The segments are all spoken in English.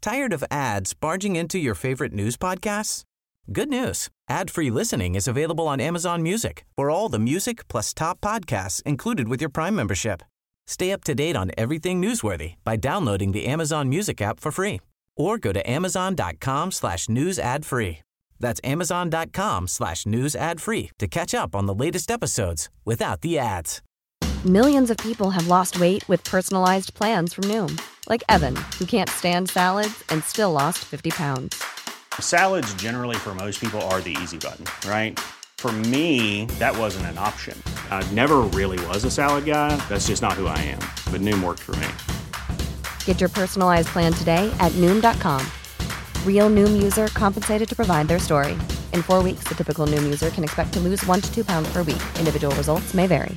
Tired of ads barging into your favorite news podcasts? Good news. Ad-free listening is available on Amazon Music for all the music plus top podcasts included with your Prime membership. Stay up to date on everything newsworthy by downloading the Amazon Music app for free or go to amazon.com/news ad free. That's amazon.com/news ad free to catch up on the latest episodes without the ads. Millions of people have lost weight with personalized plans from Noom. Like Evan, who can't stand salads and still lost 50 pounds. Salads generally for most people are the easy button, right? For me, that wasn't an option. I never really was a salad guy. That's just not who I am. But Noom worked for me. Get your personalized plan today at Noom.com. Real Noom user compensated to provide their story. In 4 weeks, the typical Noom user can expect to lose 1 to 2 pounds per week. Individual results may vary.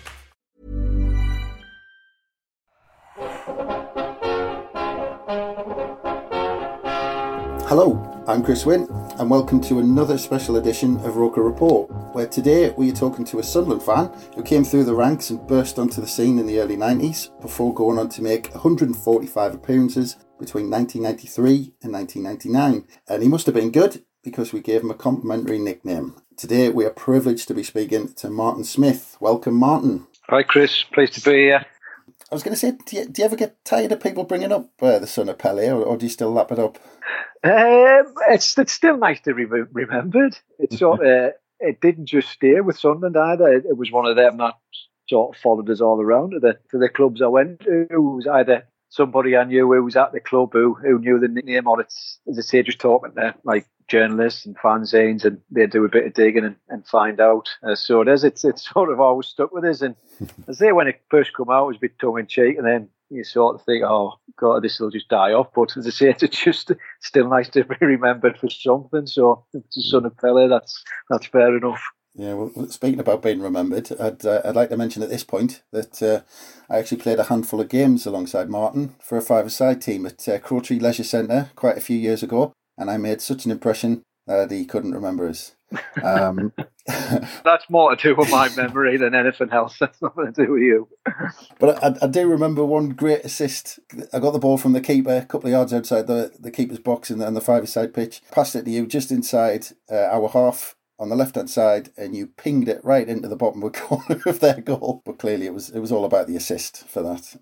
Hello, I'm Chris Wynn, and welcome to another special edition of Roker Report, where today we are talking to a Sunderland fan who came through the ranks and burst onto the scene in the early 90s before going on to make 145 appearances between 1993 and 1999. And he must have been good, because we gave him a complimentary nickname. Today we are privileged to be speaking to Martin Smith. Welcome, Martin. Hi, Chris. Pleased to be here. I was going to say, do you ever get tired of people bringing up the son of Pele, or do you still lap it up? It's still nice to be remembered. It's sort of, it didn't just stay with Sunderland either. It was one of them that sort of followed us all around to the clubs I went to. It was either somebody I knew who was at the club who knew the nickname, or it's, as I say, just talking to like journalists and fanzines, and they do a bit of digging and find out. So it is. It's sort of always stuck with us. And I say when it first come out, it was a bit tongue in cheek, and then you sort of think, oh God, this will just die off. But as I say, it's just still nice to be remembered for something. So if it's the son of Pele, that's fair enough. Yeah, well, speaking about being remembered, I'd like to mention at this point that I actually played a handful of games alongside Martin for a five-a-side team at Crowtree Leisure Centre quite a few years ago, and I made such an impression that he couldn't remember us. That's more to do with my memory than anything else. That's nothing to do with you. But I do remember one great assist. I got the ball from the keeper a couple of yards outside the keeper's box on the five-a-side pitch, passed it to you just inside our half on the left-hand side, and you pinged it right into the bottom corner of their goal. But clearly it was all about the assist for that.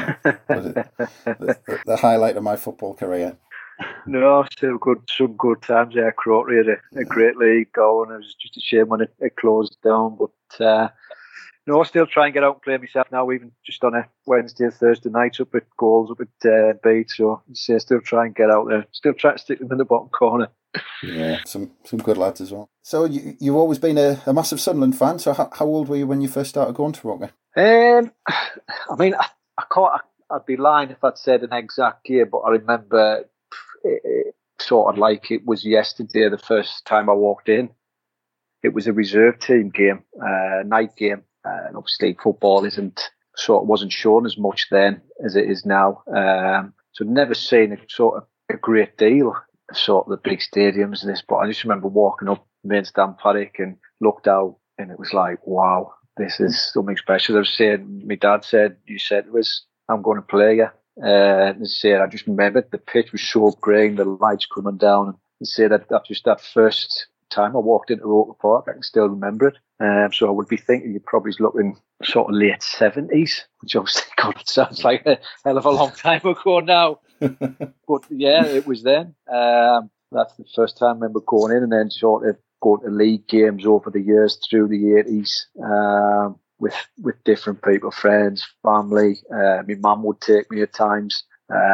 The highlight of my football career. No, still some good times there. Crowtree had a great league going. It was just a shame when it closed down. But no, I still try and get out and play myself now, even just on a Wednesday and Thursday nights up at Goals, up at Beat. So I still try and get out there. Still try to stick them in the bottom corner. Yeah, some good lads as well. So you've always been a massive Sunderland fan. So how old were you when you first started going to Roker? I mean, I'd be lying if I'd said an exact year, but I remember it sort of like it was yesterday the first time I walked in. It was a reserve team game, night game, and obviously football wasn't shown as much then as it is now. So I'd never seen a great deal of sort of the big stadiums and this, but I just remember walking up main stand paddock and looked out, and it was like, wow, this is something special. I was saying, my dad said, you said it was, I'm going to play you. I just remembered the pitch was so green, the lights coming down, and say that that first time I walked into Roker Park, I can still remember it. So I would be thinking you're probably looking sort of late 70s, which obviously, God, it sounds like a hell of a long time ago now. But yeah, it was then. That's the first time I remember going in, and then sort of going to league games over the years through the 80s. With different people, friends, family. My mum would take me at times.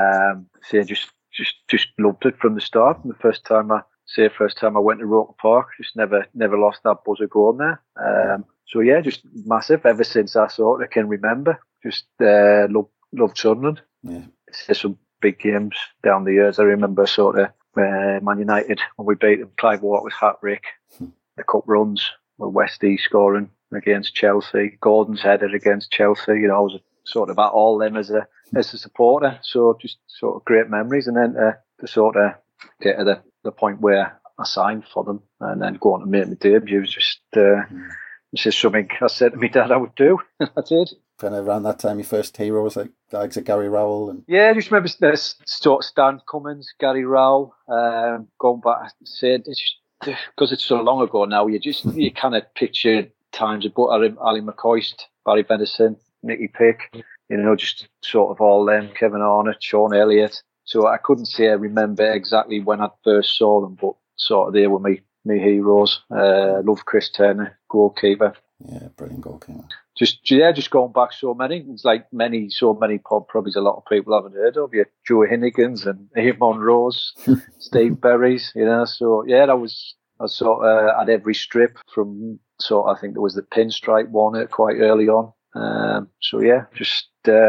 Just loved it from the start. And the first time I went to Roker Park, just never lost that buzz of going there. So yeah, just massive ever since I sort of can remember. Just loved Sunderland. Yeah. There's some big games down the years. I remember sort of Man United when we beat them. Clive Walker's hat-trick, the cup runs with Westie scoring against Chelsea, Gordon's header against Chelsea. You know, I was sort of at all them as a supporter. So just sort of great memories, and then to sort of get to the point where I signed for them and then going to make my debut was just something I said to my dad I would do. I did. kind of around that time your first heroes like guys like Gary Rowell? And yeah, I just remember sort of Stan Cummins, Gary Rowell, going back, said because it's so long ago now, you kind of picture times of Ali McCoist, Barry Venison, Nicky Pick, just sort of all them, Kevin Arnott, Sean Elliott. So I couldn't say I remember exactly when I first saw them, but sort of they were me heroes. Love Chris Turner, goalkeeper. Yeah, brilliant goalkeeper. Just going back so many. It's like so many probably a lot of people haven't heard of. Yeah, Joe Hinnigans and Ian Monroe's, Steve Berry's, So yeah, I sort of had every strip from I think there was the pinstripe one quite early on. So yeah, just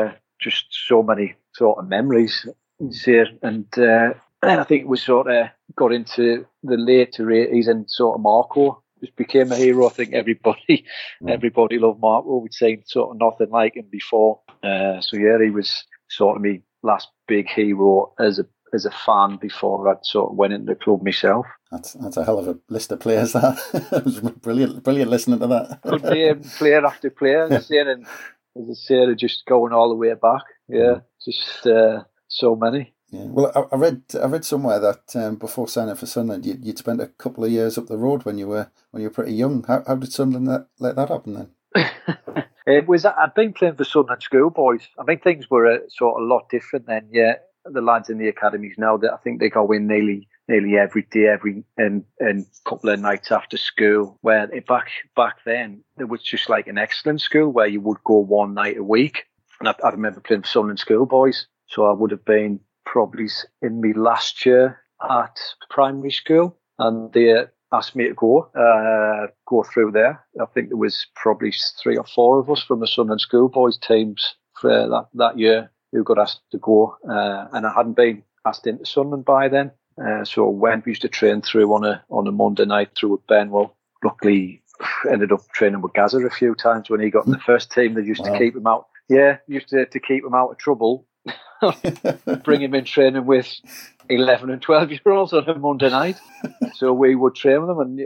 so many sort of memories here, and I think we sort of got into the later 80s, and sort of Marco just became a hero. I think everybody loved Marco. We'd seen sort of nothing like him before. So yeah, he was sort of my last big hero as a fan before I sort of went into the club myself. That's a hell of a list of players. That it was brilliant listening to that. Good name, player after player, as I say, just going all the way back. Yeah, just so many. Yeah. Well, I read somewhere that before signing for Sunderland, you'd spent a couple of years up the road when you were pretty young. How did Sunderland let that happen then? I'd been playing for Sunderland schoolboys. I mean, things were sort of a lot different then. Yeah, the lads in the academies now, that I think they go in nearly every day, and couple of nights after school. Where back then there was just like an excellent school where you would go one night a week. And I remember playing for Sunderland schoolboys, so I would have been probably in my last year at primary school, and they asked me to go through there. I think there was probably 3 or 4 of us from the Sunderland schoolboys teams for that year who got asked to go, and I hadn't been asked into Sunderland by then. So when we used to train through on a Monday night through with Ben, well, luckily ended up training with Gazza a few times when he got in the first team. They used to keep him out. Yeah, used to keep him out of trouble. Bring him in training with 11 and 12-year-olds on a Monday night. So we would train with them, and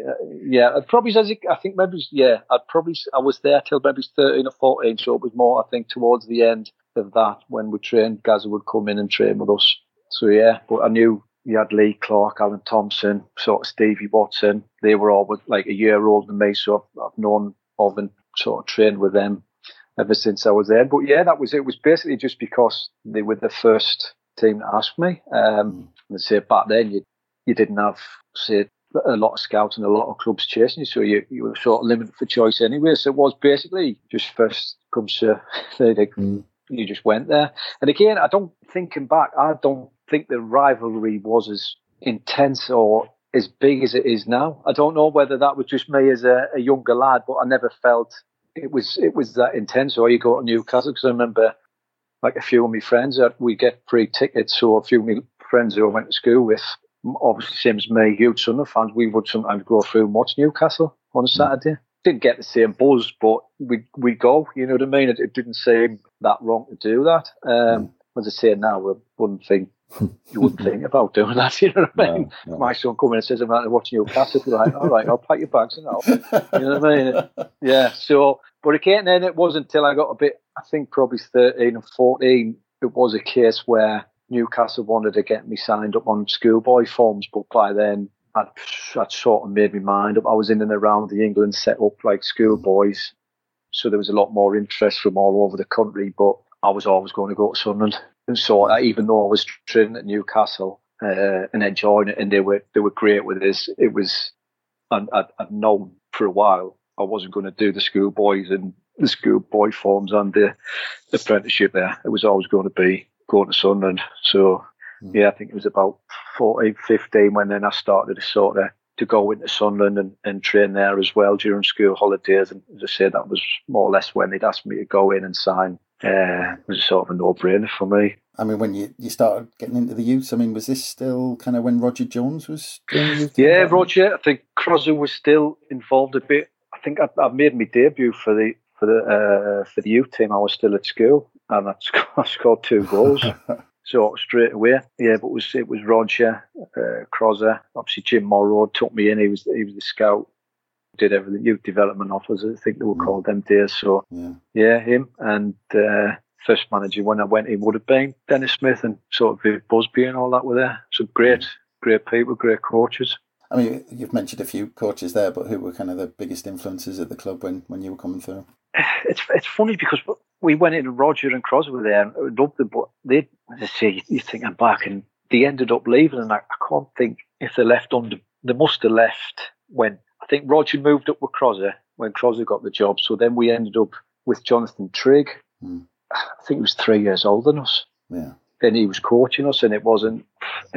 I was there till maybe 13 or 14. So it was more, I think, towards the end of that when we trained. Gazza would come in and train with us. So yeah, but I knew you had Lee Clark, Alan Thompson, sort of Stevie Watson. They were all like a year older than me, so I've known of and sort of trained with them ever since I was there. But yeah, it was basically just because they were the first team to ask me. And say back then you didn't have, say, a lot of scouts and a lot of clubs chasing you, so you were sort of limited for choice anyway. So it was basically just first come to you just went there. And again, thinking back, I don't think the rivalry was as intense or as big as it is now. I don't know whether that was just me as a younger lad, but I never felt it was that intense. Or you go to Newcastle, because I remember like a few of my friends that we get free tickets. So a few of my friends who I went to school with, obviously same as me, huge Sunderland fans, we would sometimes go through and watch Newcastle on a Saturday. Didn't get the same buzz, but we go, you know what I mean? It didn't seem that wrong to do that. As I say now, you wouldn't think about doing that, you know what I mean? No. My son comes in and says, I'm out to watch Newcastle. You're like, all right, I'll pack your bags and all. You know what I mean? Yeah, so, but again, then it wasn't until I got a bit, I think probably 13 or 14, it was a case where Newcastle wanted to get me signed up on schoolboy forms, but by then I'd sort of made my mind up. I was in and around the England set up like schoolboys, so there was a lot more interest from all over the country, but I was always going to go to Sunderland. And so even though I was training at Newcastle and enjoying it, and they were great with this, it was, I'd known for a while I wasn't going to do the schoolboys and the schoolboy forms and the apprenticeship there. It was always going to be going to Sunderland. So yeah, I think it was about 14, 15 when then I started to go into Sunderland and train there as well during school holidays. And as I said, that was more or less when they'd asked me to go in and sign. It was sort of a no-brainer for me. I mean, when you started getting into the youth, I mean, was this still kind of when Roger Jones was doing the youth? Yeah, Roger. I think Crosser was still involved a bit. I think I made my debut for the youth team. I was still at school, and I scored 2 goals. So straight away, yeah. But it was Roger, Crosser. Obviously, Jim Morrow took me in. He was the scout did everything, youth development officers, I think they were called them days. So, yeah, him. And first manager when I went in would have been Dennis Smith and sort of Viv Busby and all that were there. So great people, great coaches. I mean, you've mentioned a few coaches there, but who were kind of the biggest influences at the club when you were coming through? It's funny because we went in, Roger and Crosby were there, and I loved them, but they, as I say, you think I'm back, and they ended up leaving, and I can't think if they left they must have left when, I think Roger moved up with Crosby when Crosby got the job, so then we ended up with Jonathan Trigg. I think he was 3 years older than us. Yeah. Then he was coaching us, and that wasn't,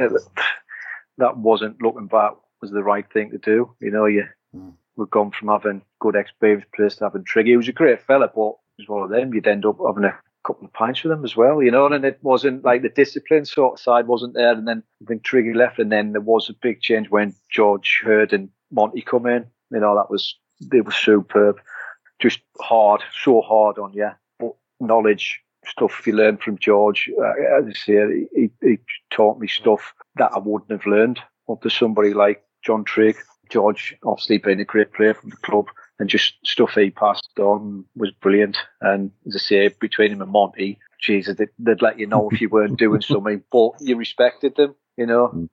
looking back, was the right thing to do. You know, we've gone from having good experienced players to having Trigg. He was a great fella, but he was one of them. You'd end up having a couple of pints with him as well, you know, and it wasn't like the discipline sort of side wasn't there. And then I think Trigg left, and then there was a big change when George Hurd and Monty come in. You know, they were superb. Just hard, so hard on you. But knowledge, stuff you learn from George, as I say, he taught me stuff that I wouldn't have learned under somebody like John Trigg. George, obviously being a great player from the club, and just stuff he passed on was brilliant. And as I say, between him and Monty, Jesus, they'd let you know if you weren't doing something, but you respected them, you know.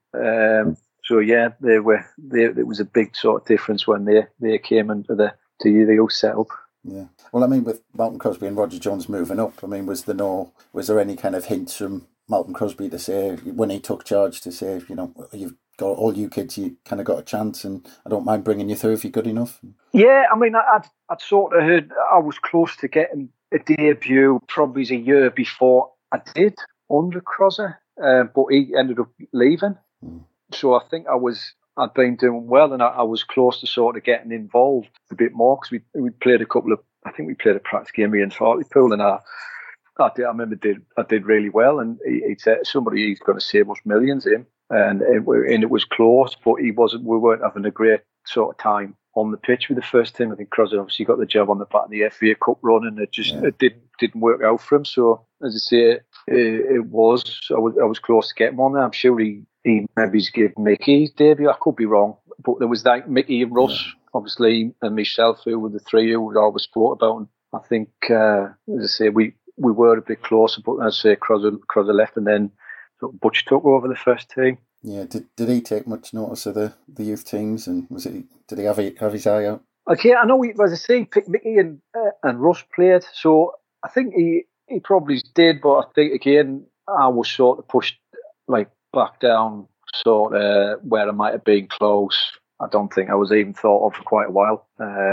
So yeah, it was a big sort of difference when they came into the youth setup. Yeah. Well, I mean, with Malcolm Crosby and Roger Jones moving up, I mean, was there any kind of hints from Malcolm Crosby to say, when he took charge, to say, you know, you've got all you kids, you kind of got a chance, and I don't mind bringing you through if you're good enough? Yeah, I mean, I'd sort of heard I was close to getting a debut probably a year before I did under Crosby, but he ended up leaving. So I think I'd been doing well, and I was close to sort of getting involved a bit more, because we played I think we played a practice game against Hartlepool, and I remember I did really well, and he said he's going to save us millions in, and it was close, but we weren't having a great sort of time on the pitch with the first team. I think Crosby obviously got the job on the back of the FA Cup run, and it didn't work out for him. So as I say, I was close to getting on there. I'm sure he maybe gave Mickey his debut. I could be wrong, but there was like Mickey and Russ, obviously, and myself, who were the three who we always spoke about. And I think, as I say, we were a bit closer, but as I say, Crosby left, and then Butch took over the first team. Yeah, did he take much notice of the youth teams, and did he have his eye out? Okay, I know. As I say, he picked Mickey and Russ played, so I think he probably did. But I think again, I was sort of pushed like back down, sort of where I might have been close. I don't think I was even thought of for quite a while.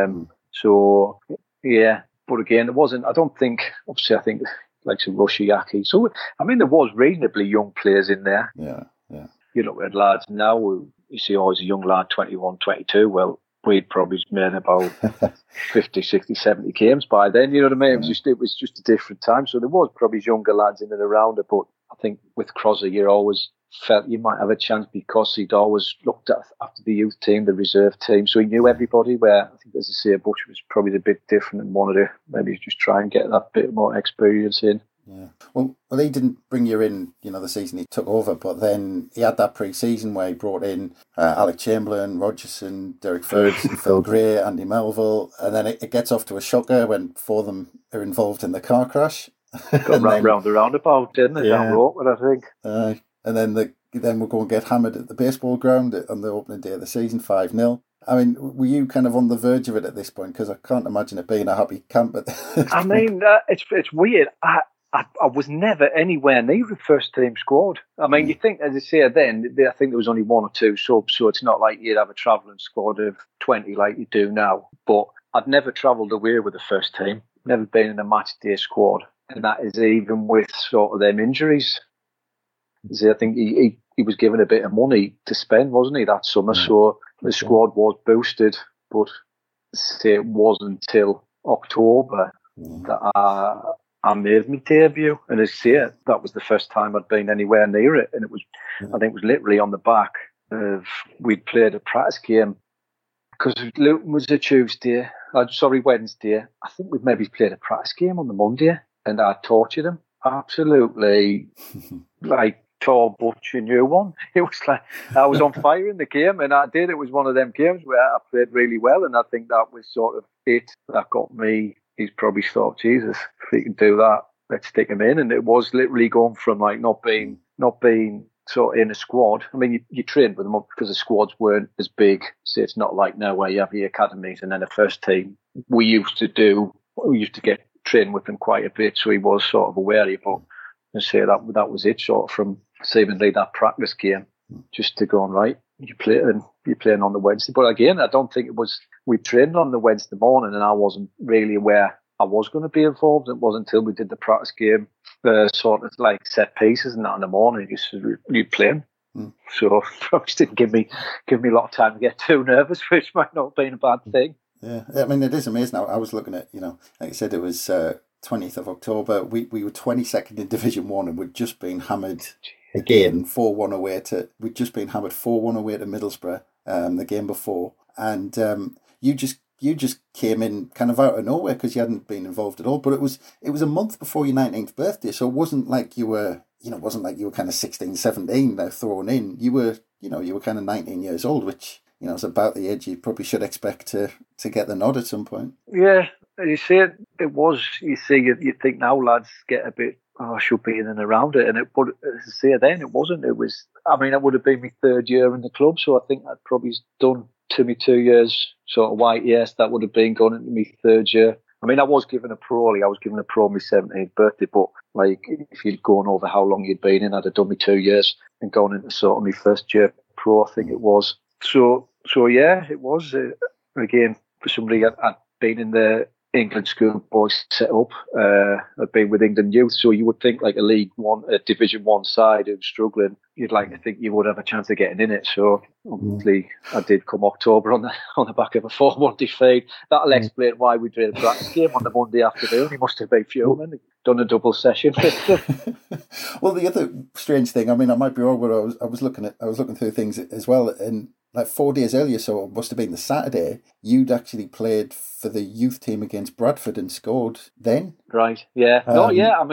So yeah, but again, it wasn't. I don't think. Obviously, I think like some Rushy Yaki. So I mean, there was reasonably young players in there. Yeah. You look at lads now, you see always a young lad, 21, 22. Well, we'd probably made about 50, 60, 70 games by then. You know what I mean? It was just a different time. So there was probably younger lads in and around it. But I think with Crosby, you always felt you might have a chance because he'd always looked at after the youth team, the reserve team. So he knew everybody, where I think, as I say, Butch was probably a bit different and wanted to maybe just try and get that bit more experience in. Yeah. Well, he didn't bring you in, the season he took over, but then he had that pre-season where he brought in Alec Chamberlain, Rogerson, Derek Ferguson, Phil Gray, Andy Melville, and then it gets off to a shocker when four of them are involved in the car crash. Got round the roundabout, didn't it? Down Rockwood, I think. And then we're going to get hammered at the baseball ground on the opening day of the season, 5-0. I mean, were you kind of on the verge of it at this point? Because I can't imagine it being a happy camp. I mean, it's weird. I was never anywhere near the first team squad. I mean, you think, as I say, then I think there was only one or two subs, so it's not like you'd have a travelling squad of 20 like you do now. But I'd never travelled away with the first team, never been in a match day squad, and that is even with sort of them injuries. See, I think he was given a bit of money to spend, wasn't he, that summer? So the squad was boosted, but say it wasn't until October that I made my debut, and as I say, that was the first time I'd been anywhere near it, and it was, I think it was literally on the back of, we'd played a practice game, because Luton was a Wednesday, I think we'd maybe played a practice game on the Monday, and I tortured him, absolutely, like tall, butch, and new one. It was like I was on fire in the game, and I did. It was one of them games where I played really well, and I think that was sort of it that got me. He's probably thought, Jesus, if he can do that, let's stick him in. And it was literally going from like not being sort of in a squad. I mean, you trained with them up because the squads weren't as big. So it's not like now where you have the academies and then a first team. We used to get trained with them quite a bit, so he was sort of aware of it. But I say that was it, sort of from seemingly that practice game, just to go on right. You're playing on the Wednesday, but again, I don't think it was. We trained on the Wednesday morning, and I wasn't really aware I was going to be involved. It wasn't until we did the practice game, sort of like set pieces and that in the morning. You playing. So it didn't give me a lot of time to get too nervous, which might not have been a bad thing. Yeah, I mean, it is amazing. I was looking at, like I said, it was 20th of October. We were 22nd in Division 1 and we'd just been hammered again 4-1 away to, we'd just been hammered 4-1 away to Middlesbrough the game before. And you just came in kind of out of nowhere because you hadn't been involved at all. But it was a month before your 19th birthday, so it wasn't like you were, kind of 16, 17 now thrown in. You were kind of 19 years old, which, is about the age you probably should expect to get the nod at some point. Yeah, you see it was, you think now lads get a bit, I should be in and around it. But as I say then, it wasn't. It was, it would have been my third year in the club, so I think I'd probably done to me 2 years sort of white. Yes, that would have been going into my third year. I was given a pro my 17th birthday, but like if you'd gone over how long you'd been in, I'd have done me 2 years and gone into sort of my first year pro, I think it was. So yeah, it was again for somebody I'd been in the England schoolboys set up. I'd been with England youth, so you would think like a Division 1 side who's struggling, you'd like to think you would have a chance of getting in it. So obviously I did come October on the back of a 4-1 defeat. That'll explain why we did a practice game on the Monday afternoon. He must have been fuming. Done a double session. Well, the other strange thing, I might be wrong, but I was looking through things as well, and like 4 days earlier, so it must have been the Saturday, you'd actually played for the youth team against Bradford and scored then. Right, yeah. I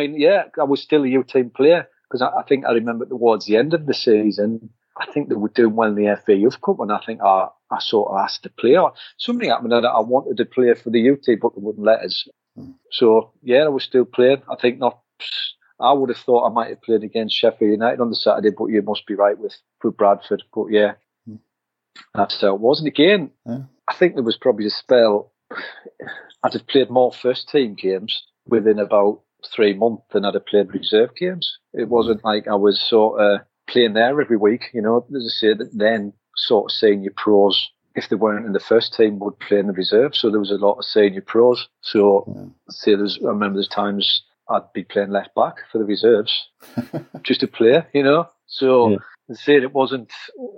was still a youth team player because I think I remember towards the end of the season, I think they were doing well in the FA Youth Cup, and I think I sort of asked to play. Something happened that I wanted to play for the youth team, but they wouldn't let us. So, yeah, I was still playing. I think not. I would have thought I might have played against Sheffield United on the Saturday, but you must be right with Bradford. But yeah, that's how it was. And again, I think there was probably a spell. I'd have played more first team games within about 3 months than I'd have played reserve games. It wasn't like I was sort of playing there every week. As I say, that then sort of senior pros, if they weren't in the first team, would play in the reserve. So there was a lot of senior pros. So I remember there's times I'd be playing left back for the reserves just to play, So I say it wasn't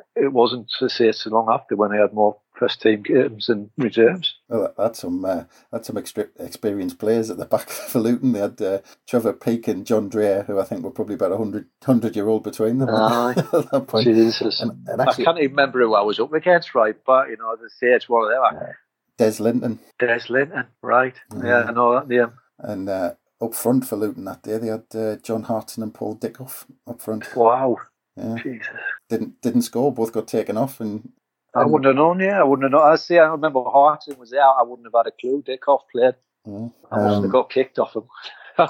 to say so long after when I had more first team games and reserves. Well, that's some experienced players at the back for Luton. They had Trevor Peake and John Dreyer, who I think were probably about 100-year-old between them at that point. Jesus. And actually, I can't even remember who I was up against, right? But, as I say, it's one of them. Des Linton, right. Yeah, I know that name. And up front for Luton that day, they had John Hartson and Paul Dickoff up front. Wow. Yeah. Jesus. Didn't score, both got taken off. And I wouldn't have known, I wouldn't have known. I remember Hartson was there, I wouldn't have had a clue. Dickoff played. I must have got kicked off him. I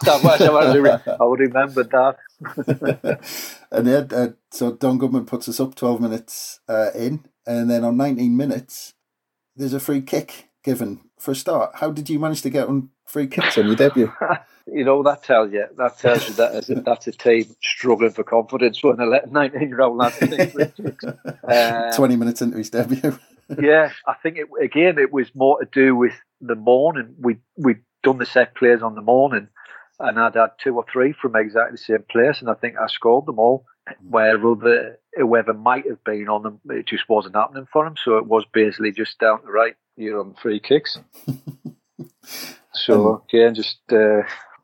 would have remembered that. And then, so Don Goodman puts us up 12 minutes in, and then on 19 minutes, there's a free kick given for a start. How did you manage to get on free kicks on your debut? That tells you that that's a team struggling for confidence when they let a 19-year-old lad take free kicks. 20 minutes into his debut. Yeah, I think it was more to do with the morning. We'd done the set plays on the morning, and I'd had 2 or 3 from exactly the same place, and I think I scored them all. Where whoever might have been on them, it just wasn't happening for them. So it was basically just down to right, you're on free kicks. So again, just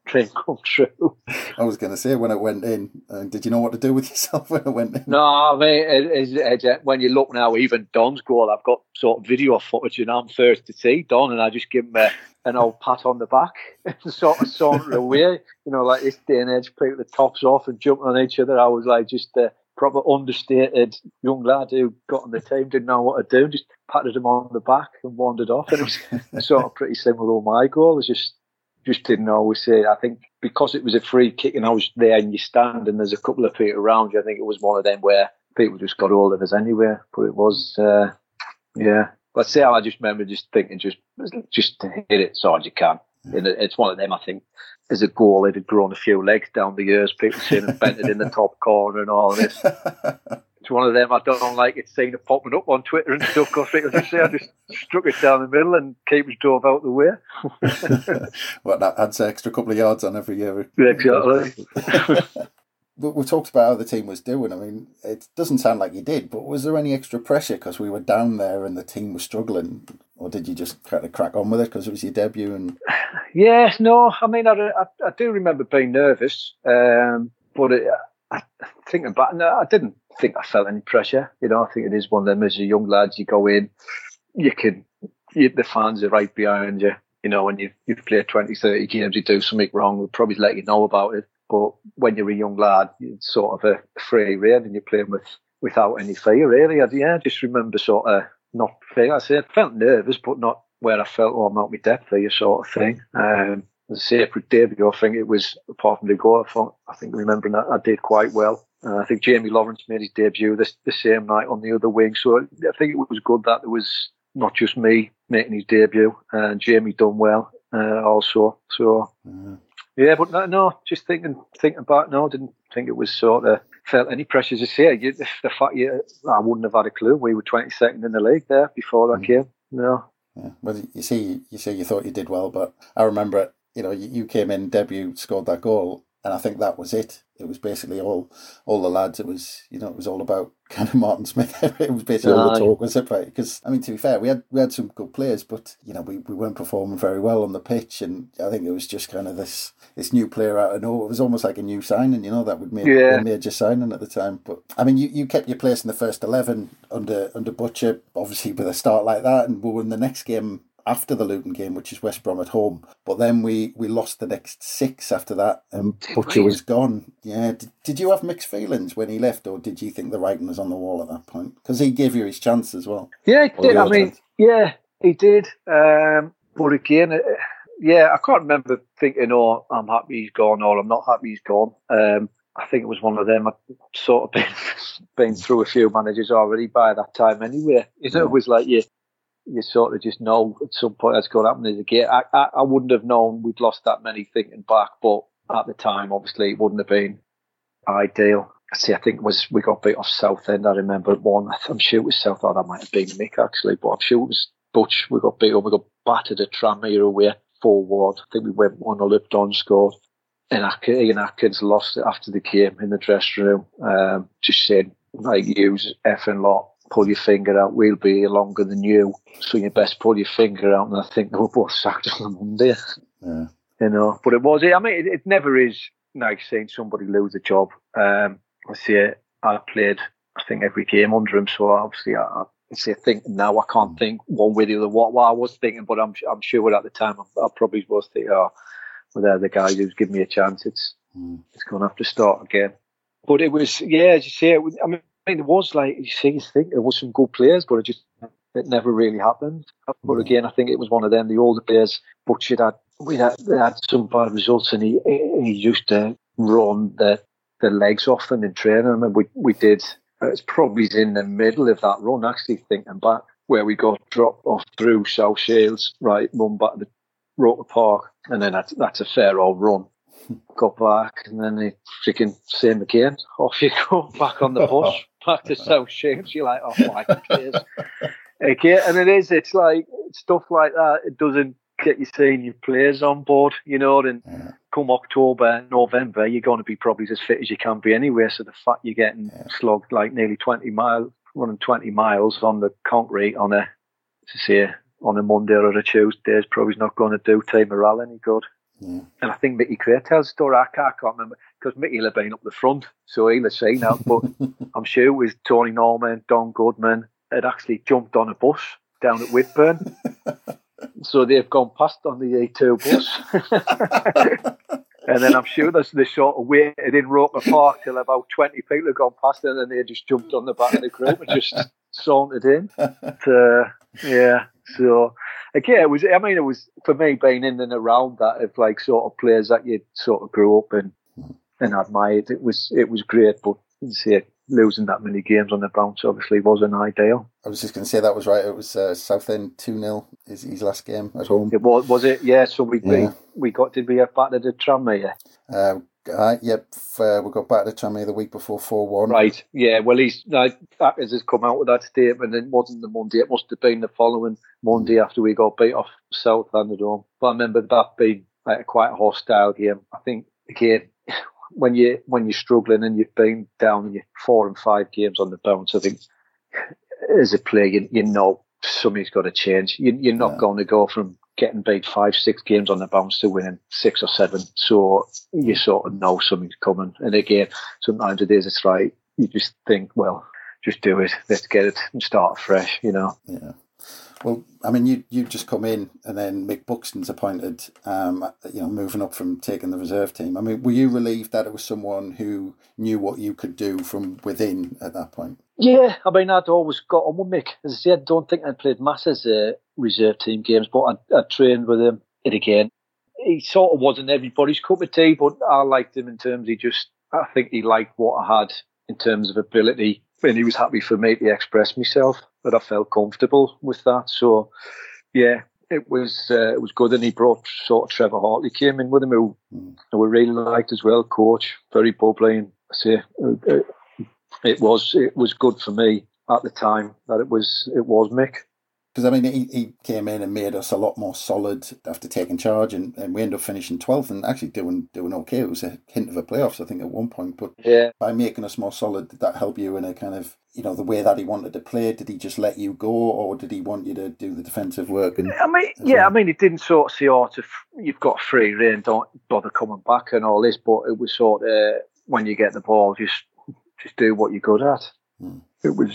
dream come true. I was going to say, when it went in, did you know what to do with yourself when it went in? No, I mean, when you look now, even Don's goal, I've got sort of video footage, and I'm first to see Don, and I just give him an old pat on the back and sort of saunter away. You know, like this day and age, people the tops off and jumping on each other. I was like just a proper understated young lad who got on the team, didn't know what to do, just patted him on the back and wandered off. And it was sort of pretty similar to my goal. It was just didn't always say. I think because it was a free kick and I was there and you stand and there's a couple of people around you, I think it was one of them where people just got hold of us anyway. But it was, yeah. Let's say I just remember just thinking just to hit it as hard as you can. And it's one of them, I think, as a goal, it had grown a few legs down the years. People seeing it bent it in the top corner and all this. It's one of them I don't like it seeing it popping up on Twitter and stuff, because people just say I just struck it down the middle and keepers drove out the way. Well, that adds an extra couple of yards on every year. Exactly. But we talked about how the team was doing. I mean, it doesn't sound like you did, but was there any extra pressure because we were down there and the team was struggling? Or did you just kind of crack on with it because it was your debut? And yeah, no, I mean, I do remember being nervous, but thinking back, no, I didn't think I felt any pressure. You know, I think it is one of them as a young lad, you go in, the fans are right behind you. You know, when you've played 20, 30 games, you do something wrong, they'll probably let you know about it. But when you're a young lad, it's sort of a free rein and you're playing without any fear, really. I just remember sort of not fear. I felt nervous, but not where I felt, I'm out my depth here, sort of thing. As I say, for debut, I think it was, apart from the goal, I think remembering that I did quite well. I think Jamie Lawrence made his debut the same night on the other wing. So I think it was good that there was not just me making his debut, and Jamie done well also. So... Yeah, but no, just thinking back now, I didn't think it was sort of felt any pressure to say. The fact I wouldn't have had a clue. We were 22nd in the league there before that game. No. Yeah. Well, you say you thought you did well, but I remember it. You know, you came in, debut, scored that goal, and I think that was it. It was basically all the lads. It was, you know, it was all about kind of Martin Smith. It was basically all the talk, was it? Right? Because I mean, to be fair, we had some good players, but you know, we weren't performing very well on the pitch, and I think it was just kind of this new player out of nowhere. It was almost like a new signing, you know, that would make a major signing at the time. But I mean, you kept your place in the first 11 under Butcher, obviously with a start like that, and we won the next game after the Luton game, which is West Brom at home. But then we lost the next 6 after that, and Butcher was gone. Yeah. Did you have mixed feelings when he left, or did you think the writing was on the wall at that point? Because he gave you his chance as well. Yeah, he did. I mean, yeah, he did. But again, I can't remember thinking, oh, I'm happy he's gone, or I'm not happy he's gone. I think it was one of them. I'd sort of been through a few managers already by that time anyway. You know, it was like you sort of just know at some point that's going to happen as a game. I wouldn't have known we'd lost that many thinking back, but at the time, obviously, it wouldn't have been ideal. I think we got beat off Southend. I remember one. I'm sure it was Southend. That might have been Mick, actually, but I'm sure it was Butch. We got beat up. We got battered at Tranmere away, 4-1. I think we went 1-0 up, Don scored. And Ian Atkins lost it after the game in the dressing room. Just saying, like, use effing lot. Pull your finger out, we'll be here longer than you, so you best pull your finger out. And I think they were both sacked on the Monday. Yeah. You know, but it never is nice seeing somebody lose a job. I played, I think, every game under him, so obviously I think now I can't think one way or the other what I was thinking, but I'm sure at the time I probably was thinking, well, they're the guy who's given me a chance. It's going to have to start again. But it was, as you say, there was, like you think there was some good players, but it never really happened. But again, I think it was one of them. The older players, Butcher they had some bad results, and he used to run the legs off them in training. I mean, we did. It's probably in the middle of that run, actually, thinking back, where we got dropped off through South Shields, right, run back to the Roker Park, and then that's a fair old run. Got back, and then they freaking same again. Off you go, back on the bus, back to South Shields. You're like, oh my God. Okay, and it's like stuff like that. It doesn't get you seeing your players on board, you know. And come October, November, you're going to be probably as fit as you can be anyway. So the fact you're getting slogged like nearly 20 miles, running 20 miles on the concrete on a Monday or a Tuesday is probably not going to do team morale any good. Yeah. And I think Mickey Craig tells the story. I can't remember, because Mickey had been up the front, so he'll have seen that. But I'm sure it was Tony Norman, Don Goodman had actually jumped on a bus down at Whitburn. So they've gone past on the E2 bus. And then I'm sure they sort of waited in Roker Park till about 20 people had gone past, and then they just jumped on the back of the group and just sauntered in. So again, it was for me, being in and around that, of like sort of players that you sort of grew up and admired. It was great, but losing that many games on the bounce obviously wasn't ideal. I was just going to say that was right. It was Southend 2-0 his last game at home. It was it? Yeah. So we got to be back to the Tranmere. We got back to Tranmere the week before 4-1. Right. Yeah. Well, Ackers has come out with that statement. It wasn't the Monday. It must have been the following Monday after we got beat off Southend at home. But I remember that being quite a hostile game. I think again, when you're struggling and you've been down in your 4 and 5 games on the bounce, I think as a player, you know something's got to change. You're not going to go from getting beat 5-6 games on the bounce to winning 6 or 7. So you sort of know something's coming. And again, sometimes it is. It's right. You just think, well, just do it. Let's get it and start fresh. Yeah. Well, I mean, you just come in, and then Mick Buxton's appointed. Moving up from taking the reserve team. I mean, were you relieved that it was someone who knew what you could do from within at that point? Yeah, I mean, I'd always got on with Mick. As I said, I don't think I'd played masses reserve team games, but I trained with him. And again, he sort of wasn't everybody's cup of tea, but I liked him in terms I think he liked what I had in terms of ability, and he was happy for me to express myself, but I felt comfortable with that. So, yeah, it was good. And he brought sort of Trevor Hartley came in with him, who we really liked as well. Coach, very bubbly, and I say it was good for me at the time that it was Mick. Because, I mean, he came in and made us a lot more solid after taking charge, and we ended up finishing 12th and actually doing okay. It was a hint of a playoffs, I think, at one point. But by making us more solid, did that help you in a kind of, the way that he wanted to play? Did he just let you go, or did he want you to do the defensive work? I mean, it didn't sort of say, you've got free rein, don't bother coming back and all this, but it was sort of, when you get the ball, just do what you're good at. It was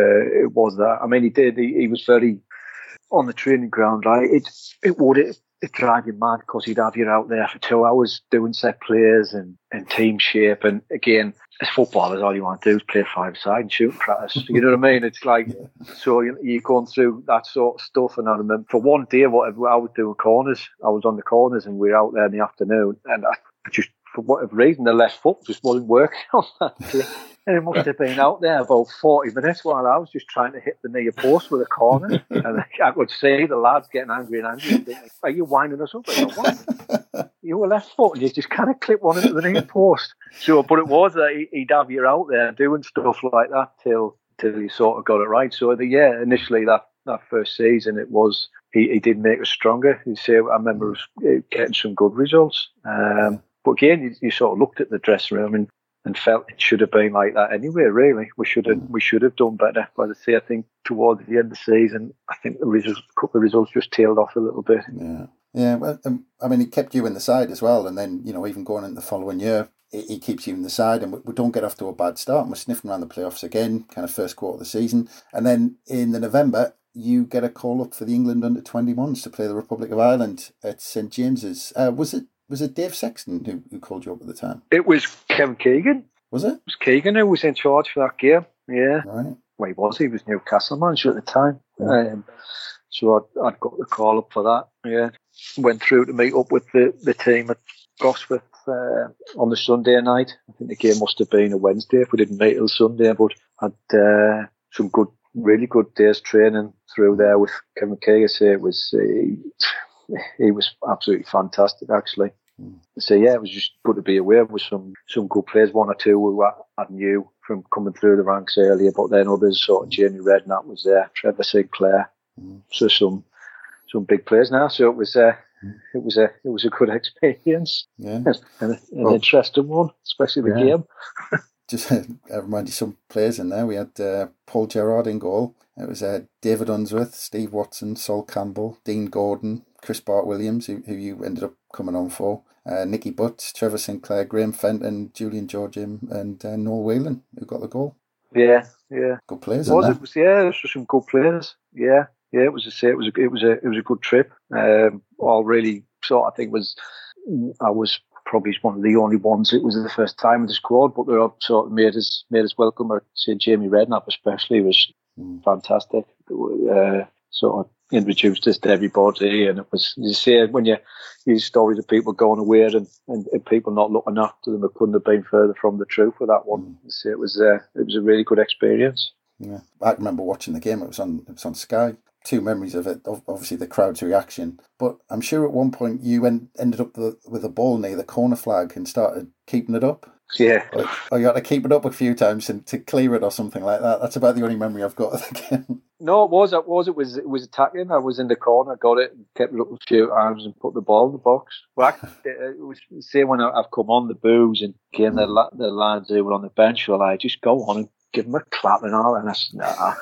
that. I mean, he was very on the training ground, right? It drive you mad, because he'd have you out there for 2 hours doing set plays and team shape. And again, as footballers, all you want to do is play 5-a-side and shoot practice. You know what I mean? It's like, so you're going through that sort of stuff. And I remember for one day, whatever, I was doing corners. I was on the corners, and we were out there in the afternoon, and I just, for whatever reason, the left foot just wasn't working on that day. And it must have been out there about 40 minutes while I was just trying to hit the near post with a corner. And I could see the lads getting angry and thinking, are you winding us up? I go, what? You were left foot and you just kind of clip one into the near post. So, but it was that he'd have you out there doing stuff like that till you sort of got it right. So, initially that first season, it was, he did make us stronger. I remember us getting some good results. But again, you sort of looked at the dressing room and felt it should have been like that anyway. Really, we should have done better. But I think towards the end of the season, I think a couple of results just tailed off a little bit. Yeah. Well, I mean, he kept you in the side as well, and then even going into the following year, he keeps you in the side, and we don't get off to a bad start. And we're sniffing around the playoffs again, kind of first quarter of the season, and then in the November, you get a call up for the England under-21s to play the Republic of Ireland at St James's. Was it Dave Sexton who called you up at the time? It was Kevin Keegan. Was it? It was Keegan who was in charge for that game. Yeah. Right. Well, he was Newcastle manager at the time. So I'd got the call up for that. Yeah. Went through to meet up with the team at Gosforth on the Sunday night. I think the game must have been a Wednesday if we didn't meet till Sunday, but had some really good days training through there with Kevin Keegan. He was absolutely fantastic, actually. So it was just good to be aware with some good players, one or two who I knew from coming through the ranks earlier, but then others, sort of Jamie Redknapp was there, Trevor Sinclair, so some big players now. So it was a good experience, and an interesting one, especially the game. Just remind you some players in there. We had Paul Gerrard in goal. It was David Unsworth, Steve Watson, Sol Campbell, Dean Gordon, Chris Bart Williams, who you ended up coming on for. Nicky Butts, Trevor Sinclair, Graham Fenton, Julian Georgian, and Noel Whelan, who got the goal. Yeah. Good players. There was some good players. Yeah. It was a good trip. All really sort of thing I was probably one of the only ones. It was the first time in the squad, but they all sort of made us welcome. I'd say Jamie Redknapp especially was fantastic. Sort of introduced us to everybody, and it was, you say, when you hear stories of people going away and people not looking after them, it couldn't have been further from the truth with that one. So it was a really good experience. Yeah, I remember watching the game. It was on Sky. Two memories of it. Obviously, the crowd's reaction, but I'm sure at one point you ended up with a ball near the corner flag and started keeping it up. Yeah. Or you had to keep it up a few times to clear it or something like that. That's about the only memory I've got of the game. No, it was attacking. I was in the corner, got it, kept it up a few times and put the ball in the box. Well, it was say when I've come on the booze and came the lads who were on the bench were like, just go on and give them a clap and all. And I said,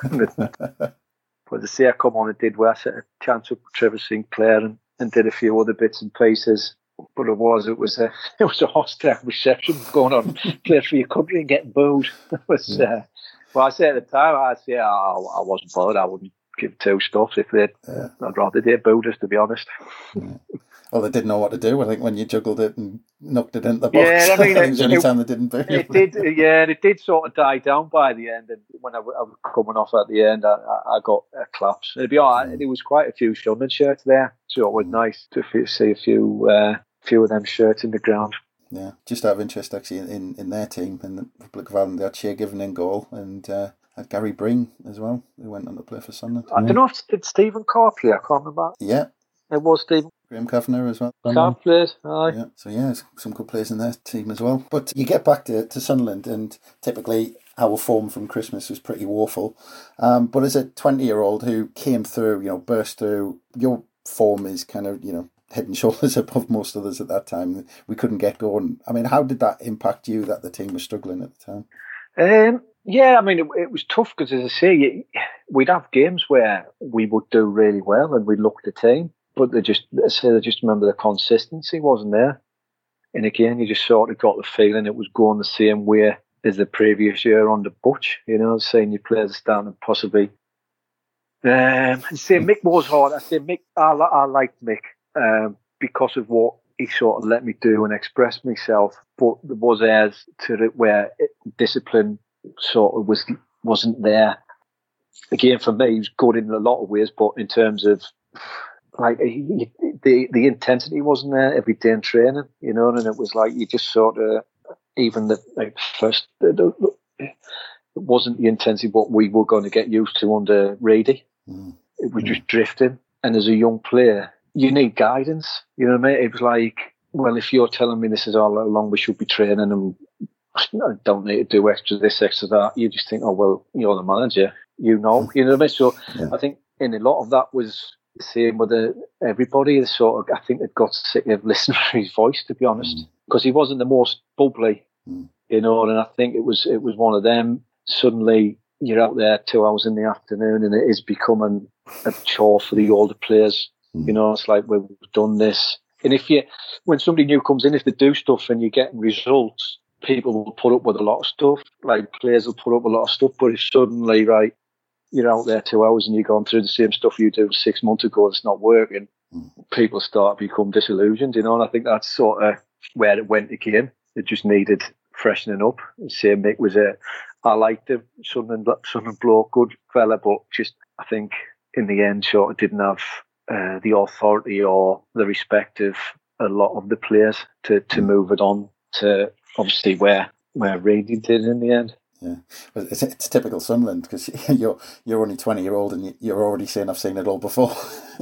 nah. But to say I come on and did well, I set a chance up with Trevor Sinclair and did a few other bits and pieces. But it was a hostile reception going on. Play for your country and getting booed. It was. Well, I said at the time, I wasn't bothered. I wouldn't give two stuffs if they'd. I'd rather they booed us, to be honest. Yeah. Well, they didn't know what to do. I think when you juggled it and knocked it into the box. Yeah, I mean, it was the only time they didn't boo you. It did. Yeah, it did sort of die down by the end. And when I was coming off at the end, I got claps. It'd be all right. There was quite a few Sunderland shirts there, so it was nice to see a few of them shirts in the ground. Yeah, just out of interest, actually, in their team in the Republic of Ireland, they had Shea Given in goal and had Gary Breen as well, who went on to play for Sunderland. I don't know if did Stephen Carr play. I can't remember. Yeah, it was Stephen. Graham Kavanagh as well. Carr played. Aye. Yeah, so some good players in their team as well. But you get back to Sunderland, and typically our form from Christmas was pretty woeful. But as a 20-year-old who came through, burst through, your form is kind of, head and shoulders above most others at that time. We couldn't get going. I mean, how did that impact you that the team was struggling at the time? Yeah, I mean, it was tough because, as I say, we'd have games where we would do really well and we'd look the team, but I just remember the consistency wasn't there. And again, you just sort of got the feeling it was going the same way as the previous year under Butch, seeing your players starting to possibly. Say Mick was hard. I say Mick, I liked Mick. Because of what he sort of let me do and express myself, but there was airs to it where discipline sort of wasn't there. Again, for me, he was good in a lot of ways, but in terms of like the intensity wasn't there every day in training, and it was like you just sort of even first it wasn't the intensity what we were going to get used to under Reedy. It was just drifting, and as a young player, you need guidance, you know what I mean? It was like, well, if you're telling me this is all along we should be training and I don't need to do extra this, extra that, you just think, oh, well, you're the manager, you know what I mean? So yeah. I think in a lot of that was the same with everybody. I think they'd got sick of listening to his voice, to be honest, because he wasn't the most bubbly, and I think it was one of them. Suddenly you're out there 2 hours in the afternoon and it is becoming a chore for the older players. It's like, we've done this. And when somebody new comes in, if they do stuff and you're getting results, people will put up with a lot of stuff. Like, players will put up with a lot of stuff. But if suddenly, right, you're out there 2 hours and you're going through the same stuff you did 6 months ago, it's not working, people start to become disillusioned, and I think that's sort of where it went again. It just needed freshening up. Same Mick was I liked him, Sunderland bloke, good fella, but just, I think, in the end, sort of didn't have the authority or the respect of a lot of the players to move it on to obviously where Reedy did in the end. Yeah, well, it's typical Sunderland because you're only 20-year-old and you're already saying I've seen it all before.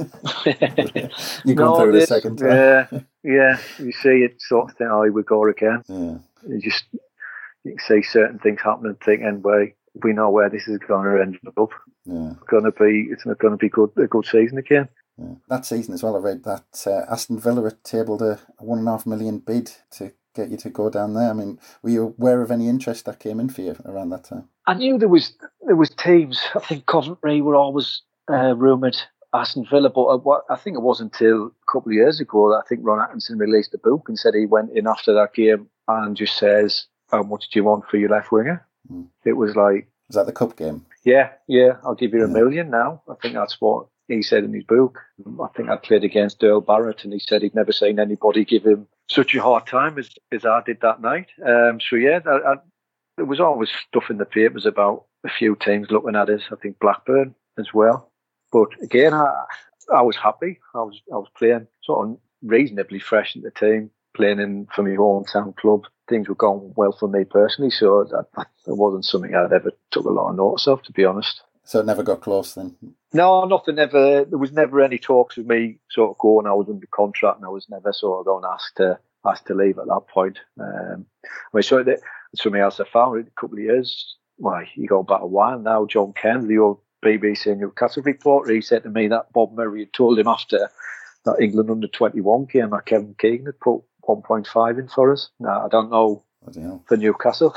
You come through the second time. Yeah. You see it sort of thing. Oh, we go again. Yeah. You can see certain things happening, thinking, well, we know where this is going to end up. Yeah. It's not going to be a good season again. Yeah. That season as well, I read that Aston Villa had tabled a $1.5 million bid to get you to go down there. I mean, were you aware of any interest that came in for you around that time? I knew there was teams. I think Coventry were always rumoured. Aston Villa, but I think it wasn't until a couple of years ago that I think Ron Atkinson released a book and said he went in after that game and just says, "How much do you want for your left winger?" It was like, was that the cup game? Yeah, I'll give you $1 million now. I think that's what he said in his book. I think I played against Earl Barrett, and he said he'd never seen anybody give him such a hard time as I did that night. There was always stuff in the papers about a few teams looking at us. I think Blackburn as well. But again, I was happy. I was playing sort of reasonably fresh in the team, playing for my hometown club. Things were going well for me personally, so that wasn't something I'd ever took a lot of notice of, to be honest. So it never got close then? No, nothing ever. There was never any talks of me sort of going. I was under contract, and I was never sort of going asked to leave at that point. So something else I found in a couple of years. Well, you go back a while now. John Kent, the old BBC Newcastle reporter, he said to me that Bob Murray had told him after that England under-21 game that Kevin Keegan had put 1.5 in for us. Now, I don't know for Newcastle.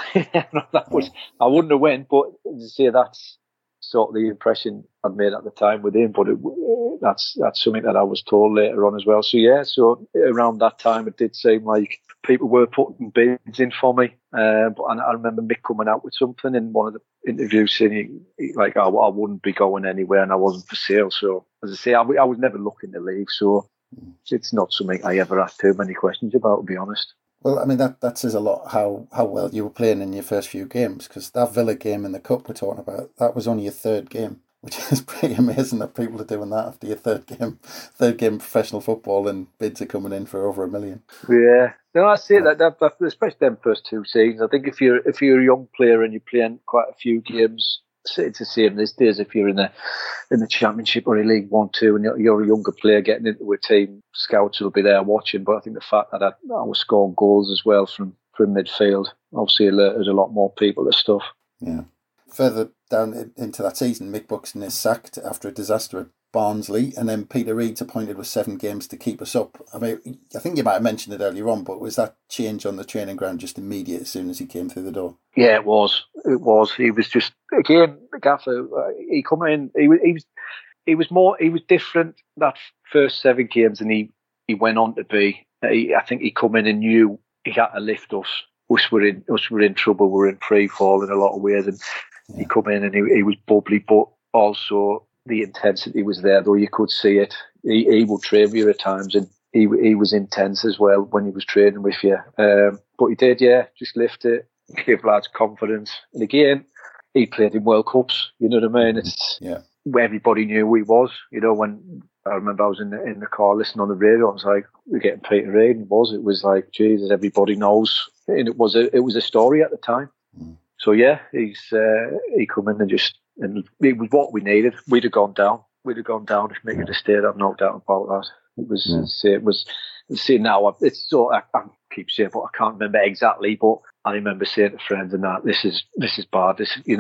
I wouldn't have went, but to say that's sort of the impression I'd made at the time with him. But that's something that I was told later on as well. So around that time, it did seem like people were putting bids in for me. But I remember Mick coming out with something in one of the interviews saying I wouldn't be going anywhere and I wasn't for sale. So as I say, I was never looking to leave. So it's not something I ever asked too many questions about, to be honest. Well, I mean, that says a lot how well you were playing in your first few games, because that Villa game in the Cup we're talking about, that was only your third game, which is pretty amazing that people are doing that after your third game professional football and bids are coming in for over $1 million. Yeah. No, I see that especially them first two seasons. I think if you're a young player and you're playing quite a few games, it's the same these days. If you're in the Championship or in League 1, 2, and you're a younger player getting into a team, scouts will be there watching. But I think the fact that I was scoring goals as well from midfield obviously alerted a lot more people to stuff. Yeah. Further down into that season, Mick Buxton is sacked after a disaster at Barnsley, and then Peter Reid's appointed with 7 games to keep us up. I mean, I think you might have mentioned it earlier on, but was that change on the training ground just immediate as soon as he came through the door? Yeah, it was. He was just, again, the gaffer. He come in. He was different that first 7 games, and he went on to be. I think he come in and knew he had to lift us. Us were in trouble. We were in free fall in a lot of ways, and he come in and he was bubbly, but also the intensity was there, though you could see it. He would train you at times, and he was intense as well when he was training with you. But he did, just lift it, give lads confidence. And again, he played in World Cups. You know what I mean? It's where everybody knew who he was. You know, when I remember I was in the car listening on the radio, I was like, "We're getting Peter Reid." It was like, Jesus, everybody knows, and it was a story at the time. So he come in and it was what we needed. We'd have gone down if Mick had stayed. I've no doubt about that. It was now. It's so I keep saying, but I can't remember exactly. But I remember saying to friends and that this is bad.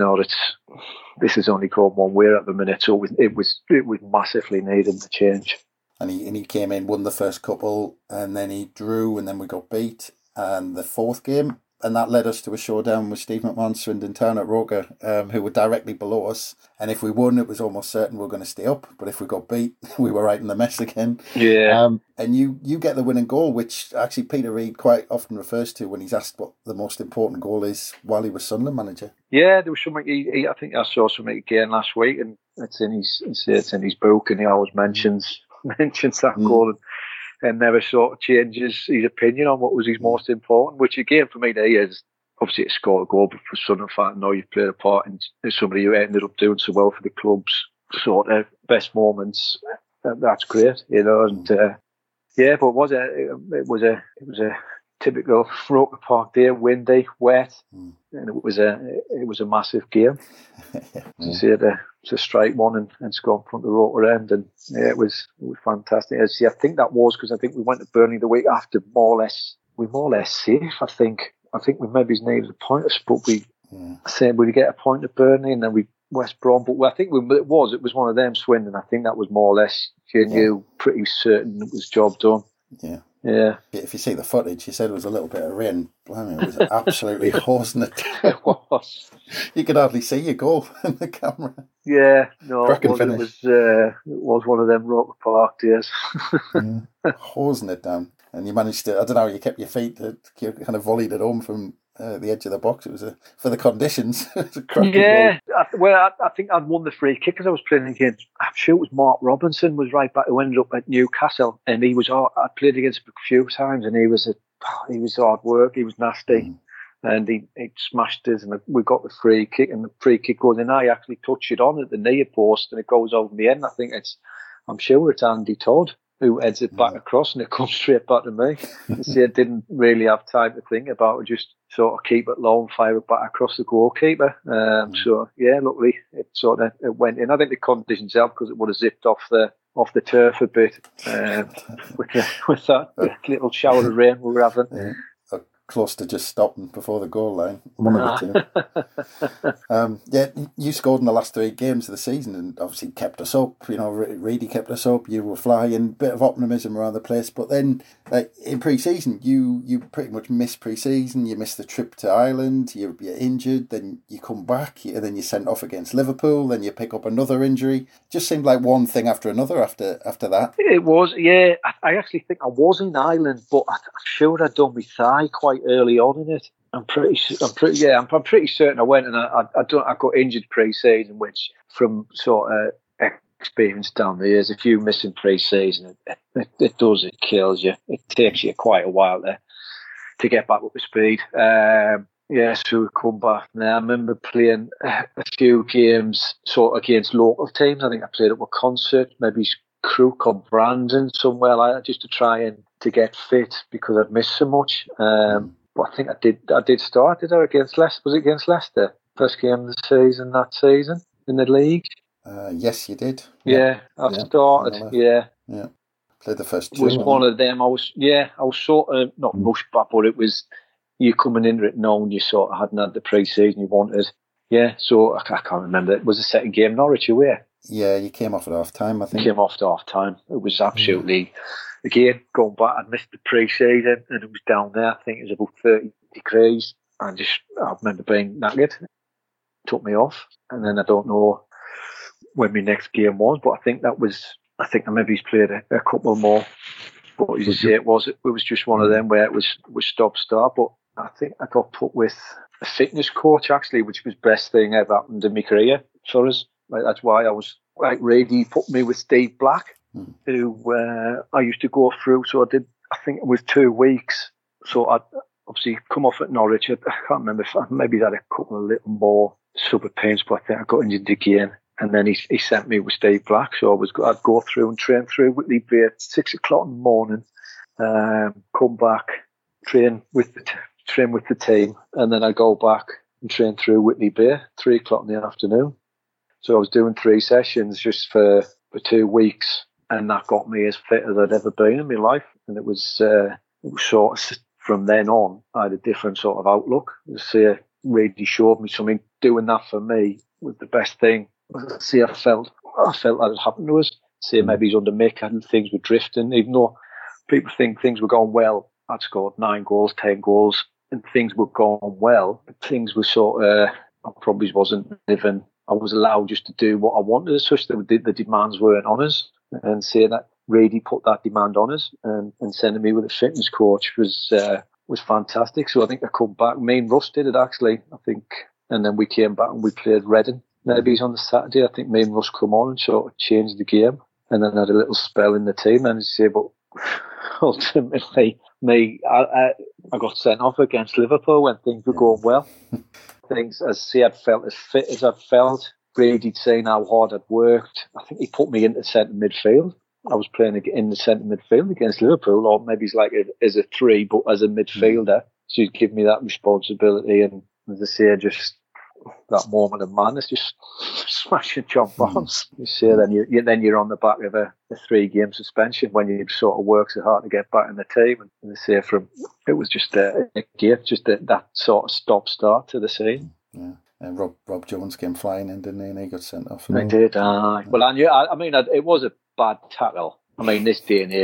This is only going one way at the minute. So it was massively needed to change. And he came in, won the first couple, and then he drew, and then we got beat. And the 4th game. And that led us to a showdown with Steve McMahon, Swindon Town at Roker, who were directly below us. And if we won, it was almost certain we were going to stay up. But if we got beat, we were right in the mess again. Yeah. And you get the winning goal, which actually Peter Reid quite often refers to when he's asked what the most important goal is while he was Sunderland manager. Yeah, there was something. I think I saw something again last week, and it's in his book, and he always mentions that goal. And never sort of changes his opinion on what was his most important, which again for me is obviously to score a goal, but for Sunderland fan to know you've played a part in somebody who ended up doing so well for the club's sort of best moments. That's great, you know. And but it was a typical Roker Park day, windy, wet, and it was a massive game. To strike one and score in front of the Roker end, and it was fantastic. I think that was because I think we went to Burnley the week after, more or less safe. I think we maybe needed a point, but we said we'd get a point at Burnley, and then we West Brom. But I think it was one of them, Swindon. I think that was more or less you knew pretty certain it was job done. Yeah. Yeah. If you see the footage, you said it was a little bit of rain. Blimey, it was absolutely hosing it. It was. You could hardly see your goal in the camera. Yeah, no, Cracking finish. it was one of them Roker Park days. Hosing it down. And you managed to, I don't know how you kept your feet, you kind of volleyed it home from the edge of the box. It was for the conditions. It was a cracking goal. I think I'd won the free kick because I was playing against, I'm sure it was Mark Robinson was right back, who ended up at Newcastle, and I played against him a few times, and he was hard work, he was nasty, and he smashed us, and we got the free kick, and the free kick goes in. I actually touch it on at the near post, and it goes over the end. I'm sure it's Andy Todd who heads it back across, and it comes straight back to me. See, I didn't really have time to think about it, just sort of keep it low and fire it back across the goalkeeper. So yeah, luckily it went in. I think the conditions helped because it would have zipped off the turf a bit with that little shower of rain we were having. Yeah. Close to just stopping before the goal line. One of the two. You scored in the last 3 games of the season and obviously kept us up. You know, Reedy kept us up. You were flying, bit of optimism around the place. But then, like in pre-season, you pretty much missed pre-season. You missed the trip to Ireland. You're injured. Then you come back, and then you're sent off against Liverpool. Then you pick up another injury. Just seemed like one thing after another after that. It was, yeah. I actually think I was in Ireland, but I'm sure I'd done my thigh quite early on in it. I'm pretty certain I went, and I got injured pre-season, which from sort of experience down the years, if you miss in pre-season, it kills you. It takes you quite a while to get back up to speed. So we come back now. I remember playing a few games sort of against local teams. I think I played up a Concert, maybe Crook or Brandon somewhere, just to try and to get fit because I'd missed so much. But I think I did start. Did I against Leicester? Was it against Leicester? First game of the season that season in the league. Yes, you did. Yeah, I started. Yeah. Played the first 2. It was one of them. I was sort of not rushed back, but it was you coming into it knowing you sort of hadn't had the pre-season you wanted. Yeah, so I can't remember. It was the second game, Norwich away. Yeah, you came off at half time, I think. Came off at half time. It was absolutely, again, going back, I'd missed the pre-season and it was down there. I think it was about 30 degrees. I remember being knackered. It took me off. And then I don't know when my next game was, but I think I maybe played a couple more. But as you say, it was just one of them where it was stop-start. But I think I got put with a fitness coach, actually, which was the best thing ever happened in my career for us. Like, that's why I was like ready. He put me with Steve Black, who I used to go through. So I think it was 2 weeks. So I'd obviously come off at Norwich. I can't remember if I maybe had a couple of little more super pains, but I think I got injured again. And then he sent me with Steve Black. So I'd go through and train through Whitley Bay at 6 o'clock in the morning, come back, train with the team, and then I'd go back and train through Whitley Bay 3 o'clock in the afternoon. So I was doing 3 sessions just for 2 weeks, and that got me as fit as I'd ever been in my life. And it was sort of from then on, I had a different sort of outlook. It really showed me something. Doing that for me was the best thing. I felt that had happened to us. Maybe he's under Mick and things were drifting, even though people think things were going well. I'd scored 9 goals, 10 goals, and things were going well. Things were sort of, I probably wasn't living. I was allowed just to do what I wanted as such. The demands weren't on us. And saying that really put that demand on us and sending me with a fitness coach was fantastic. So I think I come back. Me and Russ did it actually, I think. And then we came back and we played Reading. Maybe it's on the Saturday. I think me and Russ come on and sort of changed the game. And then had a little spell in the team. And say, but ultimately, I got sent off against Liverpool when things were going well. Things, as I say, I'd felt as fit as I'd felt. Brady'd seen how hard I'd worked. I think he put me into centre midfield. I was playing in the centre midfield against Liverpool, or maybe it's like as a 3, but as a midfielder. So he'd give me that responsibility. And as I say, just that moment of madness, just smashing John Barnes. You say then you're on the back of a 3-game suspension when you sort of work so hard to get back in the team. And they say it was just a gift, just that sort of stop-start to the scene. Yeah. And Rob Jones came flying in, didn't he? And he got sent off. He did. Well, I knew. I mean, it was a bad tackle. I mean, this day and age,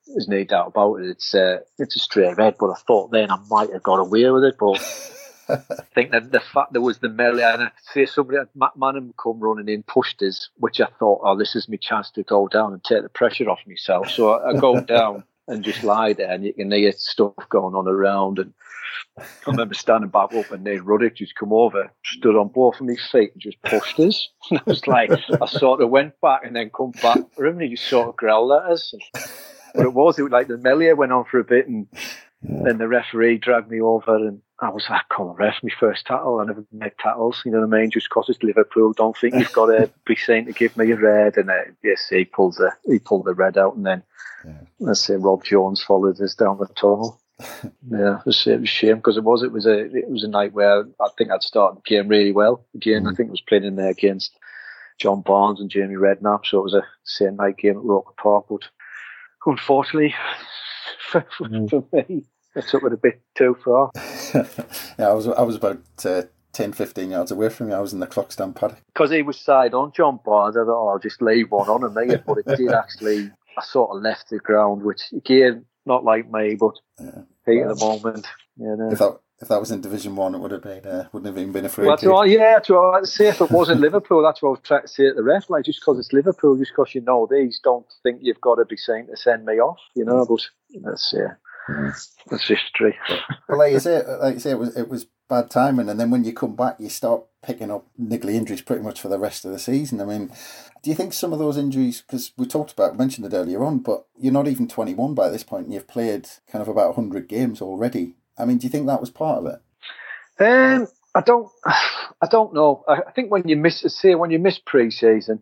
there's no doubt about it. It's a straight red, but I thought then I might have got away with it, but I think that the fact there was the melee, and I say somebody, Matt Manham come running in, pushed us, which I thought, oh, this is my chance to go down and take the pressure off myself. So I go down and just lie there, and you can hear stuff going on around. And I remember standing back up, and Nate Ruddick just come over, stood on both of my feet, and just pushed us. And I was like, I sort of went back and then come back for him, and he just sort of growled at us. But it was like the melee went on for a bit, and then the referee dragged me over, and I was like, come on, ref, my first tackle. I never make tackles, you know what I mean? Just because it's Liverpool, don't think you've got to be saying to give me a red. And yes, he pulled the red out, and then let's say Rob Jones followed us down the tunnel. Yeah, it was a shame because it was a night where I think I'd started the game really well. Again, I think I was playing in there against John Barnes and Jamie Redknapp, so it was a same night game at Roker Park. But unfortunately for me, I took it a bit too far. Yeah, I was about 10, 15 yards away from you. I was in the clock stand paddock. Because he was side on John Barnes, I thought, oh, I'll just leave one on and make it. But it did actually, I sort of left the ground, which again, not like me, but heat of the moment. You know. If that was in Division 1, it would have been wouldn't have even been a free kick. That's what I'd say. If it wasn't Liverpool, that's what I was trying to say at the ref. Like, just because it's Liverpool, just because you know these, don't think you've got to be saying to send me off. You know, but that's history. Well, like you say, it was bad timing, and then when you come back, you start picking up niggly injuries pretty much for the rest of the season. I mean, do you think some of those injuries, because we mentioned it earlier on, but you're not even 21 by this point, and you've played kind of about 100 games already. I mean, do you think that was part of it? I don't know. I think when you miss pre-season,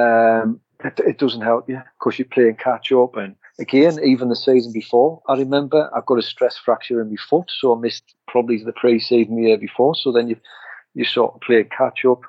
it doesn't help you because you're playing catch up. And again, even the season before, I remember I've got a stress fracture in my foot, so I missed probably the pre-season the year before. So then you sort of play catch up.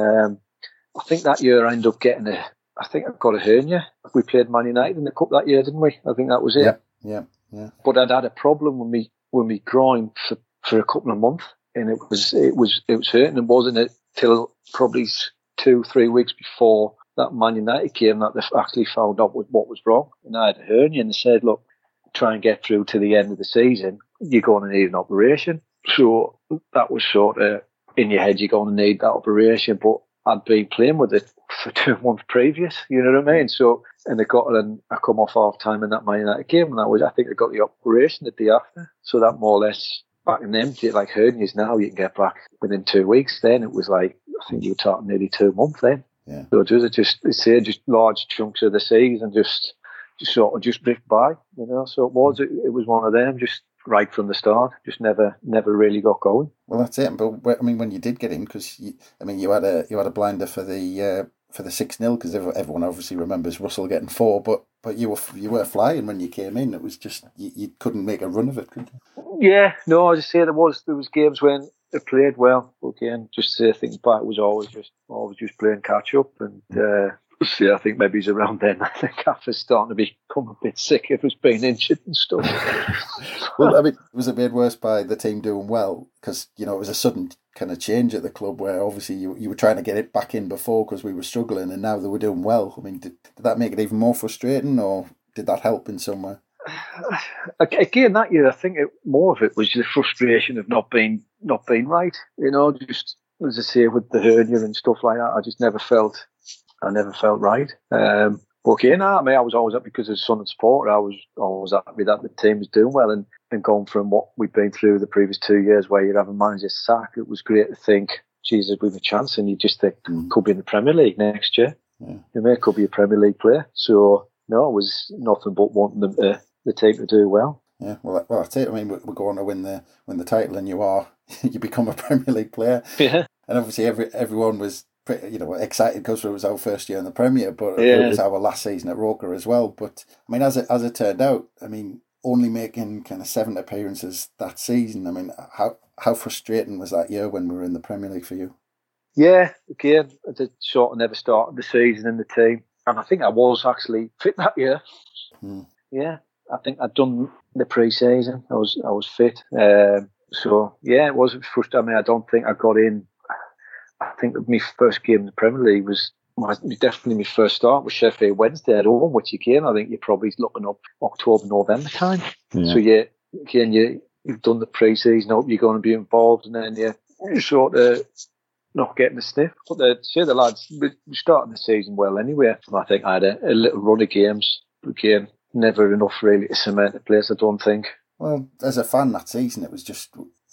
I think that year I ended up getting I think I got a hernia. We played Man United in the cup that year, didn't we? I think that was it. Yeah. But I'd had a problem with me groin for a couple of months, and it was hurting, and wasn't it till probably 2-3 weeks before that Man United game that they actually found out what was wrong. And I had a hernia, and they said, look, try and get through to the end of the season, you're going to need an operation. So that was sort of in your head, you're going to need that operation, but I'd been playing with it for 2 months previous, you know what I mean? So, and I come off half time in that Man United game, and I think I got the operation the day after. So that more or less back in them, like hernias now, you can get back within 2 weeks. Then it was like, I think you were talking nearly 2 months then. Yeah. So just large chunks of the season just sort of just drift by, you know. So it was one of them, just right from the start, just never really got going. Well, that's it. But I mean, when you did get in, because you had a blinder for the 6-0, because everyone obviously remembers Russell getting 4, but you were flying when you came in. It was just you couldn't make a run of it, could you? Yeah, no, I just say there was games when they played well, but again, just to think back, it was always just playing catch up, and I think maybe it's around then. I think Gaffer's starting to become a bit sick of us being injured and stuff. Well, I mean, was it made worse by the team doing well? Because, you know, it was a sudden kind of change at the club where obviously you were trying to get it back in before because we were struggling, and now they were doing well. I mean, did that make it even more frustrating, or did that help in some way? Again, that year, I think more of it was the frustration of not being right. You know, just as I say, with the hernia and stuff like that, I just never felt right. But again, I was always happy because as a Son and supporter, I was always happy that the team was doing well, and going from what we've been through the previous 2 years where you're having managers sack, it was great to think, Jesus, we've a chance, and you just think could be in the Premier League next year. Yeah. You know, it could be a Premier League player. So no, it was nothing but wanting the team to do well. Yeah, well, that's it. I mean, we're going to win the title, and you become a Premier League player. Yeah, and obviously everyone was pretty, you know, excited because it was our first year in the Premier, but it was our last season at Roker as well. But I mean, as it turned out, I mean, only making kind of 7 appearances that season. I mean, how frustrating was that year when we were in the Premier League for you? Yeah, again, I did sort of never started the season in the team, and I think I was actually fit that year. Yeah, I think I'd done the pre-season. I was fit. So yeah, it wasn't frustrating. I mean, I don't think I got in. I think my first game in the Premier League was definitely my first start was Sheffield Wednesday at home, which again I think you're probably looking up October, November time. Yeah. So you've done the pre-season, hope you're going to be involved, and then you sort of not getting the sniff. But the lads were starting the season well anyway. I think I had a little run of games. Again, never enough really to cement the place, I don't think. Well, as a fan that season, it was just,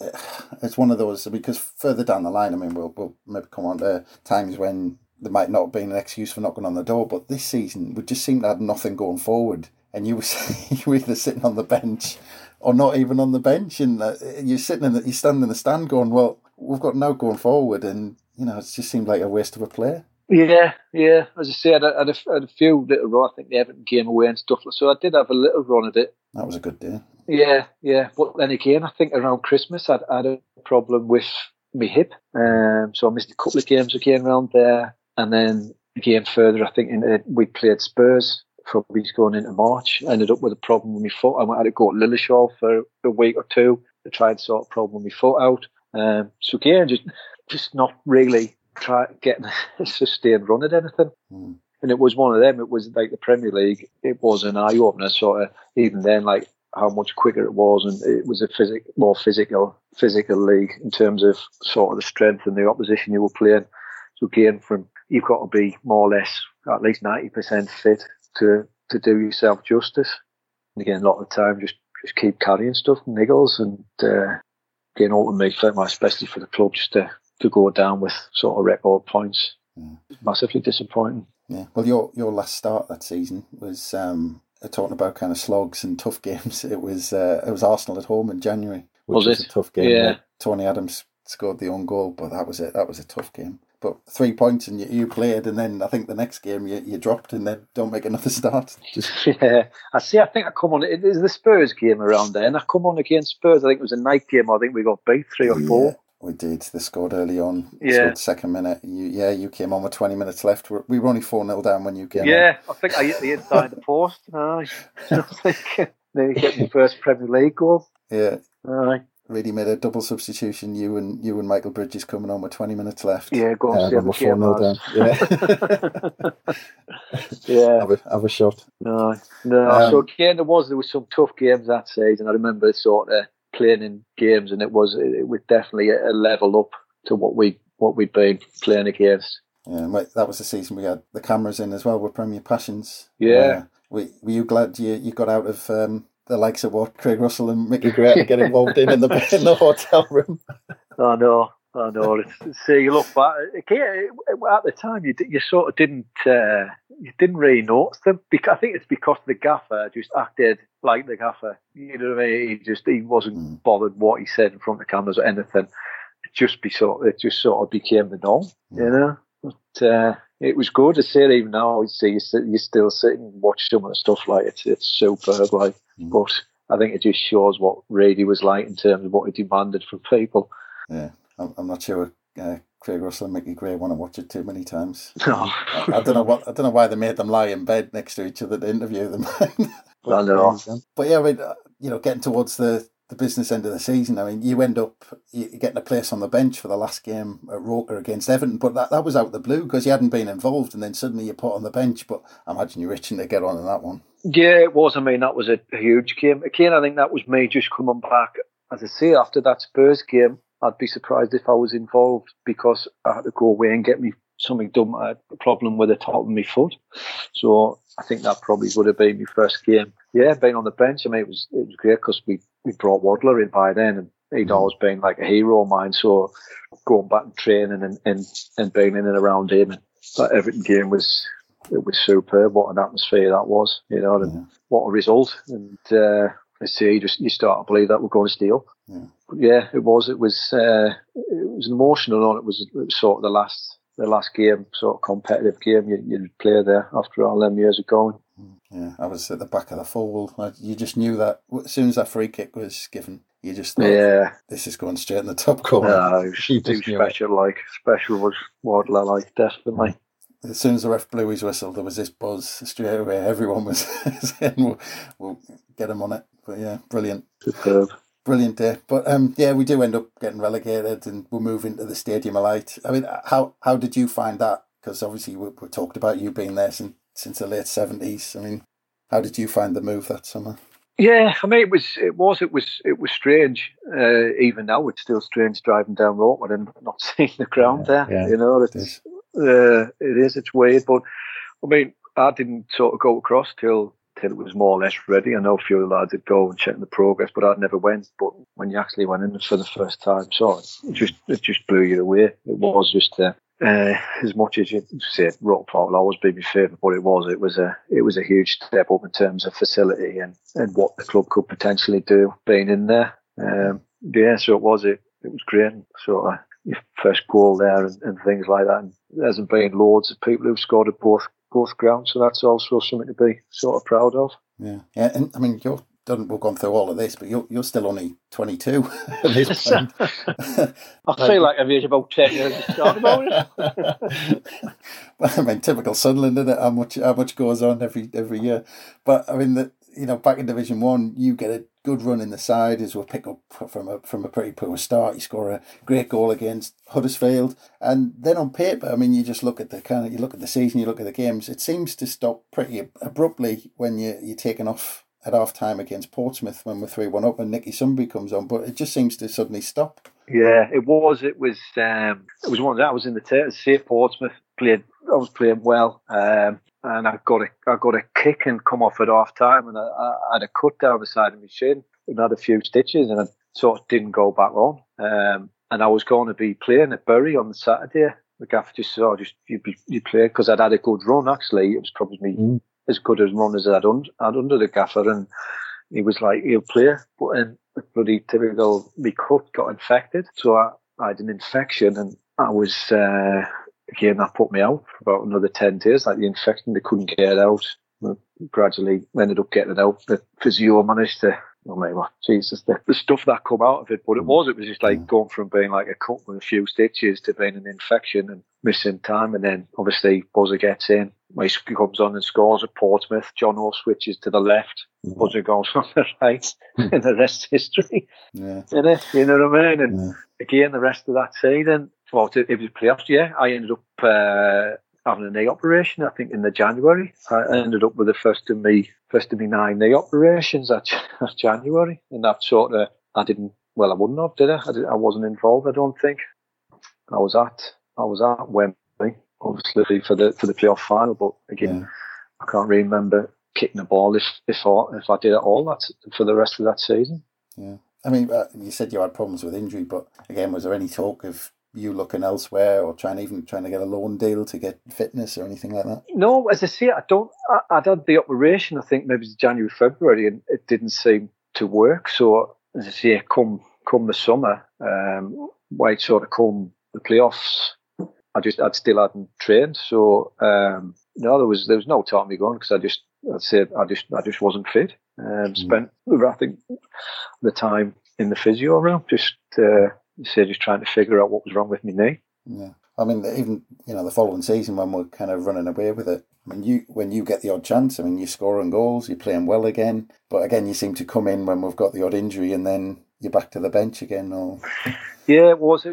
it's one of those, because further down the line, I mean, we'll maybe come on to times when there might not have been an excuse for knocking on the door, but this season, we just seemed to have nothing going forward. And you were either sitting on the bench or not even on the bench, and you're standing in the stand going, well, we've got no going forward, and it just seemed like a waste of a player. Yeah. As I say, I had a few little run. I think the Everton game away and stuff. So I did have a little run at it. That was a good day. Yeah. But then again, I think around Christmas I had a problem with my hip, so I missed a couple of games again around there, and then again further. I think we played Spurs. Probably going into March, I ended up with a problem with my foot. I had to go to Lilleshall for a week or two to try and sort a problem with my foot out. So again, just not really getting a sustained run at anything. And it was one of them. It was like the Premier League. It was an eye opener, sort of. Even then, like how much quicker it was, and it was a more physical league in terms of sort of the strength and the opposition you were playing. So again, you've got to be more or less at least 90% fit to do yourself justice. And again, a lot of the time, just keep carrying stuff, niggles, and again, ultimately, especially for the club, just to go down with sort of record points. Massively disappointing. Yeah. Well, your last start that season was talking about kind of slogs and tough games. It was Arsenal at home in January, which was a tough game. Yeah. Tony Adams scored the own goal, but that was it. That was a tough game. But 3 points and you played, and then I think the next game you dropped and then don't make another start. Yeah, I think I come on. It is the Spurs game around there, and I come on against Spurs. I think it was a night game. I think we got beat 3 or 4. Yeah, we did. They scored early on. Yeah. Scored second minute. You came on with 20 minutes left. We were only 4-0 down when you came on. Yeah, I think I hit the inside the post. I think nearly get my first Premier League goal. Yeah. Aye. Really made a double substitution. You and Michael Bridges coming on with 20 minutes left. Yeah, go on. We're 4-0 down. Yeah. Yeah. Have a shot. No. So again, there was some tough games that season. I remember sort of playing in games, and it was definitely a level up to what we'd been playing against. Yeah, that was the season we had the cameras in as well with Premier Passions. Yeah. Were you glad you got out of the likes of what Craig Russell and Mickey Gray to get involved in the hotel room? I know. See, you look back again, at the time. You sort of didn't really notice them, because I think it's because the gaffer just acted like the gaffer. You know what I mean? He wasn't bothered what he said in front of the cameras or anything. It just sort of became the norm, you know. But it was good to see it. Even now, you still sit and watch some of the stuff. Like it's superb. Like, but I think it just shows what Rady was like in terms of what he demanded from people. Yeah, I'm not sure Craig Russell and Mickey Gray want to watch it too many times. No. I don't know why they made them lie in bed next to each other to interview them. I know. But yeah, I mean, getting towards the business end of the season, I mean, you end up getting a place on the bench for the last game at Roker against Everton, but that was out of the blue because you hadn't been involved, and then suddenly you're put on the bench. But I imagine you're itching to get on in that one. Yeah, it was. I mean, that was a huge game. Again, I think that was me just coming back. As I say, after that Spurs game, I'd be surprised if I was involved, because I had to go away and get me something done. I had a problem with the top of my foot. So I think that probably would have been my first game. Yeah, being on the bench, I mean, it was great because we brought Waddler in by then, and he'd always been like a hero of mine. So going back and training and being in and around him, and that Everton game was superb. What an atmosphere that was, you know, and what a result. And I see, you start to believe that we're going to steal. Yeah, it was emotional, and it was sort of the last game, sort of competitive game you'd play there after all them years of going. Yeah, I was at the back of the foul. You just knew that as soon as that free kick was given, you just thought, this is going straight in the top corner. No, it was special was Waddler, like, definitely. As soon as the ref blew his whistle, there was this buzz straight away. Everyone was saying, we'll get him on it. But yeah, brilliant. Superb. Brilliant day. But we do end up getting relegated, and we'll move into the Stadium of Light. I mean, how did you find that Because obviously we talked about you being there since the late 70s. I mean, how did you find the move that summer? Yeah, I mean, it was strange. Even now, it's still strange driving down Rockwood and not seeing the ground there. Yeah, you know, it is. It's weird, but I mean, I didn't sort of go across till it was more or less ready. I know a few of the lads would go and check the progress, but I never went. But when you actually went in for the first time, so it just blew you away. It was just as much as you say, Rock Park will always be my favourite, but it was a huge step up in terms of facility and what the club could potentially do being in there. So it was great. Sort of your first goal there and things like that. And there hasn't been loads of people who've scored at both grounds, so that's also something to be sort of proud of. Yeah, and I mean, we've gone through all of this, but you're still only 22 at this point. I feel like I've aged about 10 years to start about it. Well, I mean, typical Sunderland, isn't it? How much goes on every year. But I mean, back in Division 1, you get a good run in the side as we'll pick up from a pretty poor start. You score a great goal against Huddersfield, and then on paper, I mean, you just look at the season, you look at the games. It seems to stop pretty abruptly when you're taken off at half time against Portsmouth when we're 3-1 up and Nicky Sunbury comes on, but it just seems to suddenly stop. Yeah, it was one of that. I was in the tears. Portsmouth I was playing well, and I got a kick and come off at half time, and I had a cut down the side of my shin and had a few stitches, and I sort of didn't go back on. And I was going to be playing at Bury on the Saturday. The gaffer just said, you play, because I'd had a good run actually. It was probably as good a run as I'd under the gaffer, and he was like, "He'll play," but the bloody typical me cut got infected, so I had an infection, and I was again that put me out for about another 10 days. Like the infection, they couldn't get it out. Gradually ended up getting it out. The physio managed to. Oh my God, Jesus, the stuff that come out of it. But it was just like going from being like a cut with a few stitches to being an infection and missing time. And then obviously Buzzer gets in. He comes on and scores at Portsmouth. John O switches to the left. Buzzer goes on the right. And the rest is history. Yeah. You know what I mean? And again, the rest of that season, well, it was playoffs, yeah. I ended up having a knee operation, I think, in the January. I ended up with the first of me 9 knee operations that January, and that sort of I wouldn't have, did I? I wasn't involved, I don't think. I was at Wembley, obviously for the playoff final, but again, I can't really remember kicking the ball if I did at all. That's for the rest of that season. Yeah, I mean, you said you had problems with injury, but again, was there any talk of you looking elsewhere or trying to get a loan deal to get fitness or anything like that? No, as I say, I'd had the operation, I think maybe it was January, February, and it didn't seem to work. So as I say, come the summer, right sort of come the playoffs, I still hadn't trained. So no, there was no talk of me going, because I just wasn't fit. Spent I think the time in the physio room, just trying to figure out what was wrong with my knee. Yeah, I mean, even the following season when we're kind of running away with it, I mean, when you get the odd chance, I mean, you're scoring goals, you're playing well again, but again, you seem to come in when we've got the odd injury, and then you're back to the bench again. Or yeah, it was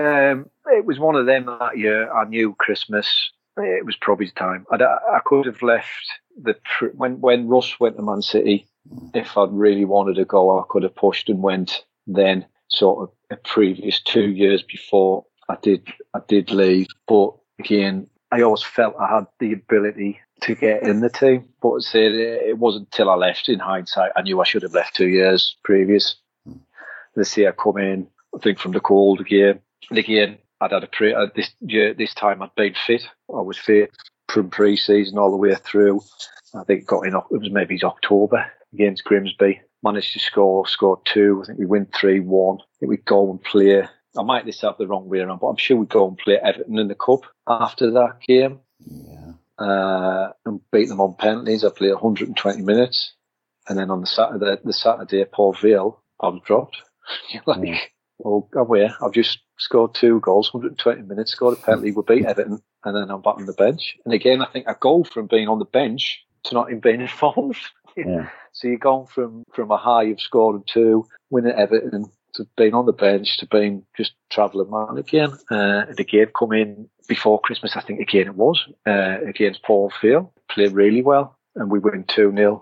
one of them that year. I knew Christmas. It was probably time. I could have left when Russ went to Man City. If I'd really wanted to go, I could have pushed and went then. Sort of a previous 2 years before I did leave, but again, I always felt I had the ability to get in the team. But I said it wasn't until I left. In hindsight, I knew I should have left 2 years previous. This year, I come in, I think, from the cold again, and again, I'd had this time I'd been fit. I was fit from pre-season all the way through. I think it was maybe October against Grimsby. Managed to score 2. I think we win 3-1. I think we go and play. I might just have the wrong way around, but I'm sure we go and play Everton in the Cup after that game. Yeah. And beat them on penalties. I played 120 minutes. And then on the Saturday, Paul Vale, I was dropped. You're like, oh, I'm here. I've just scored 2 goals, 120 minutes, scored a penalty, we beat Everton, and then I'm back on the bench. And again, I think I go from being on the bench to not even being involved. Yeah. So you're going from a high of scoring 2, winning Everton, to being on the bench, to being just travelling man again. And again, come in before Christmas, I think again it was, against Paul Field. Played really well, and we win 2-0.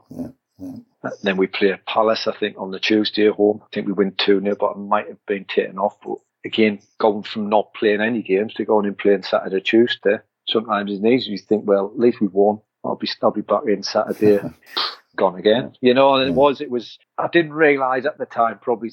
Then we play Palace, I think, on the Tuesday at home. I think we win 2-0, but it might have been taken off. But again, going from not playing any games to going and playing Saturday, Tuesday, sometimes it's easy. You think, well, at least we've won. I'll be back in Saturday, gone again. You know, and it was. I didn't realise at the time probably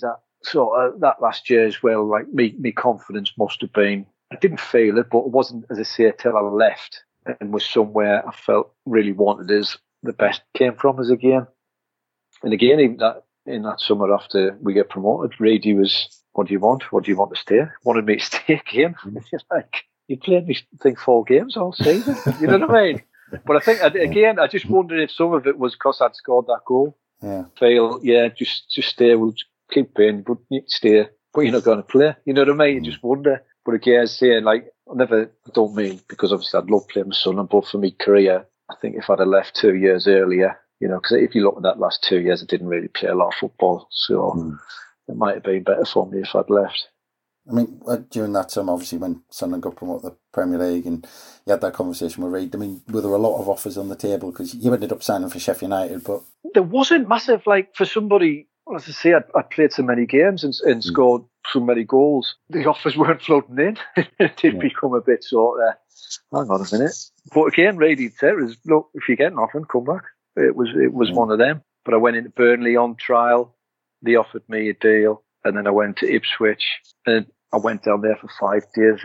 that last year as well. Like me confidence must have been. I didn't feel it, but it wasn't, as I say, till I left and was somewhere I felt really wanted as the best came from us again. And again, even in that summer after we get promoted, Reedy was, what do you want? What do you want to stay? Wanted me to stay again. Like, you played me, I think, 4 games all season. You know what I mean? But I think, again, I just wondered if some of it was because I'd scored that goal. Yeah. Feel, just stay. We'll keep playing, but you stay. But you're not going to play. You know what I mean? You just wonder. But again, I say, like, I don't mean, because obviously I'd love playing with Sunderland, but for me career, I think if I'd have left 2 years earlier, you know, because if you look at that last 2 years, I didn't really play a lot of football. So it might have been better for me if I'd left. I mean, during that time, obviously, when Sunderland got promoted to the Premier League and you had that conversation with Reid, I mean, were there a lot of offers on the table? Because you ended up signing for Sheffield United, but... There wasn't massive, like, for somebody, as I say, I played so many games and scored so many goals. The offers weren't floating in. It did become a bit sort of, hang on a minute. But again, Reid said, look, if you get nothing, come back. It was one of them. But I went into Burnley on trial. They offered me a deal. And then I went to Ipswich. And I went down there for 5 days.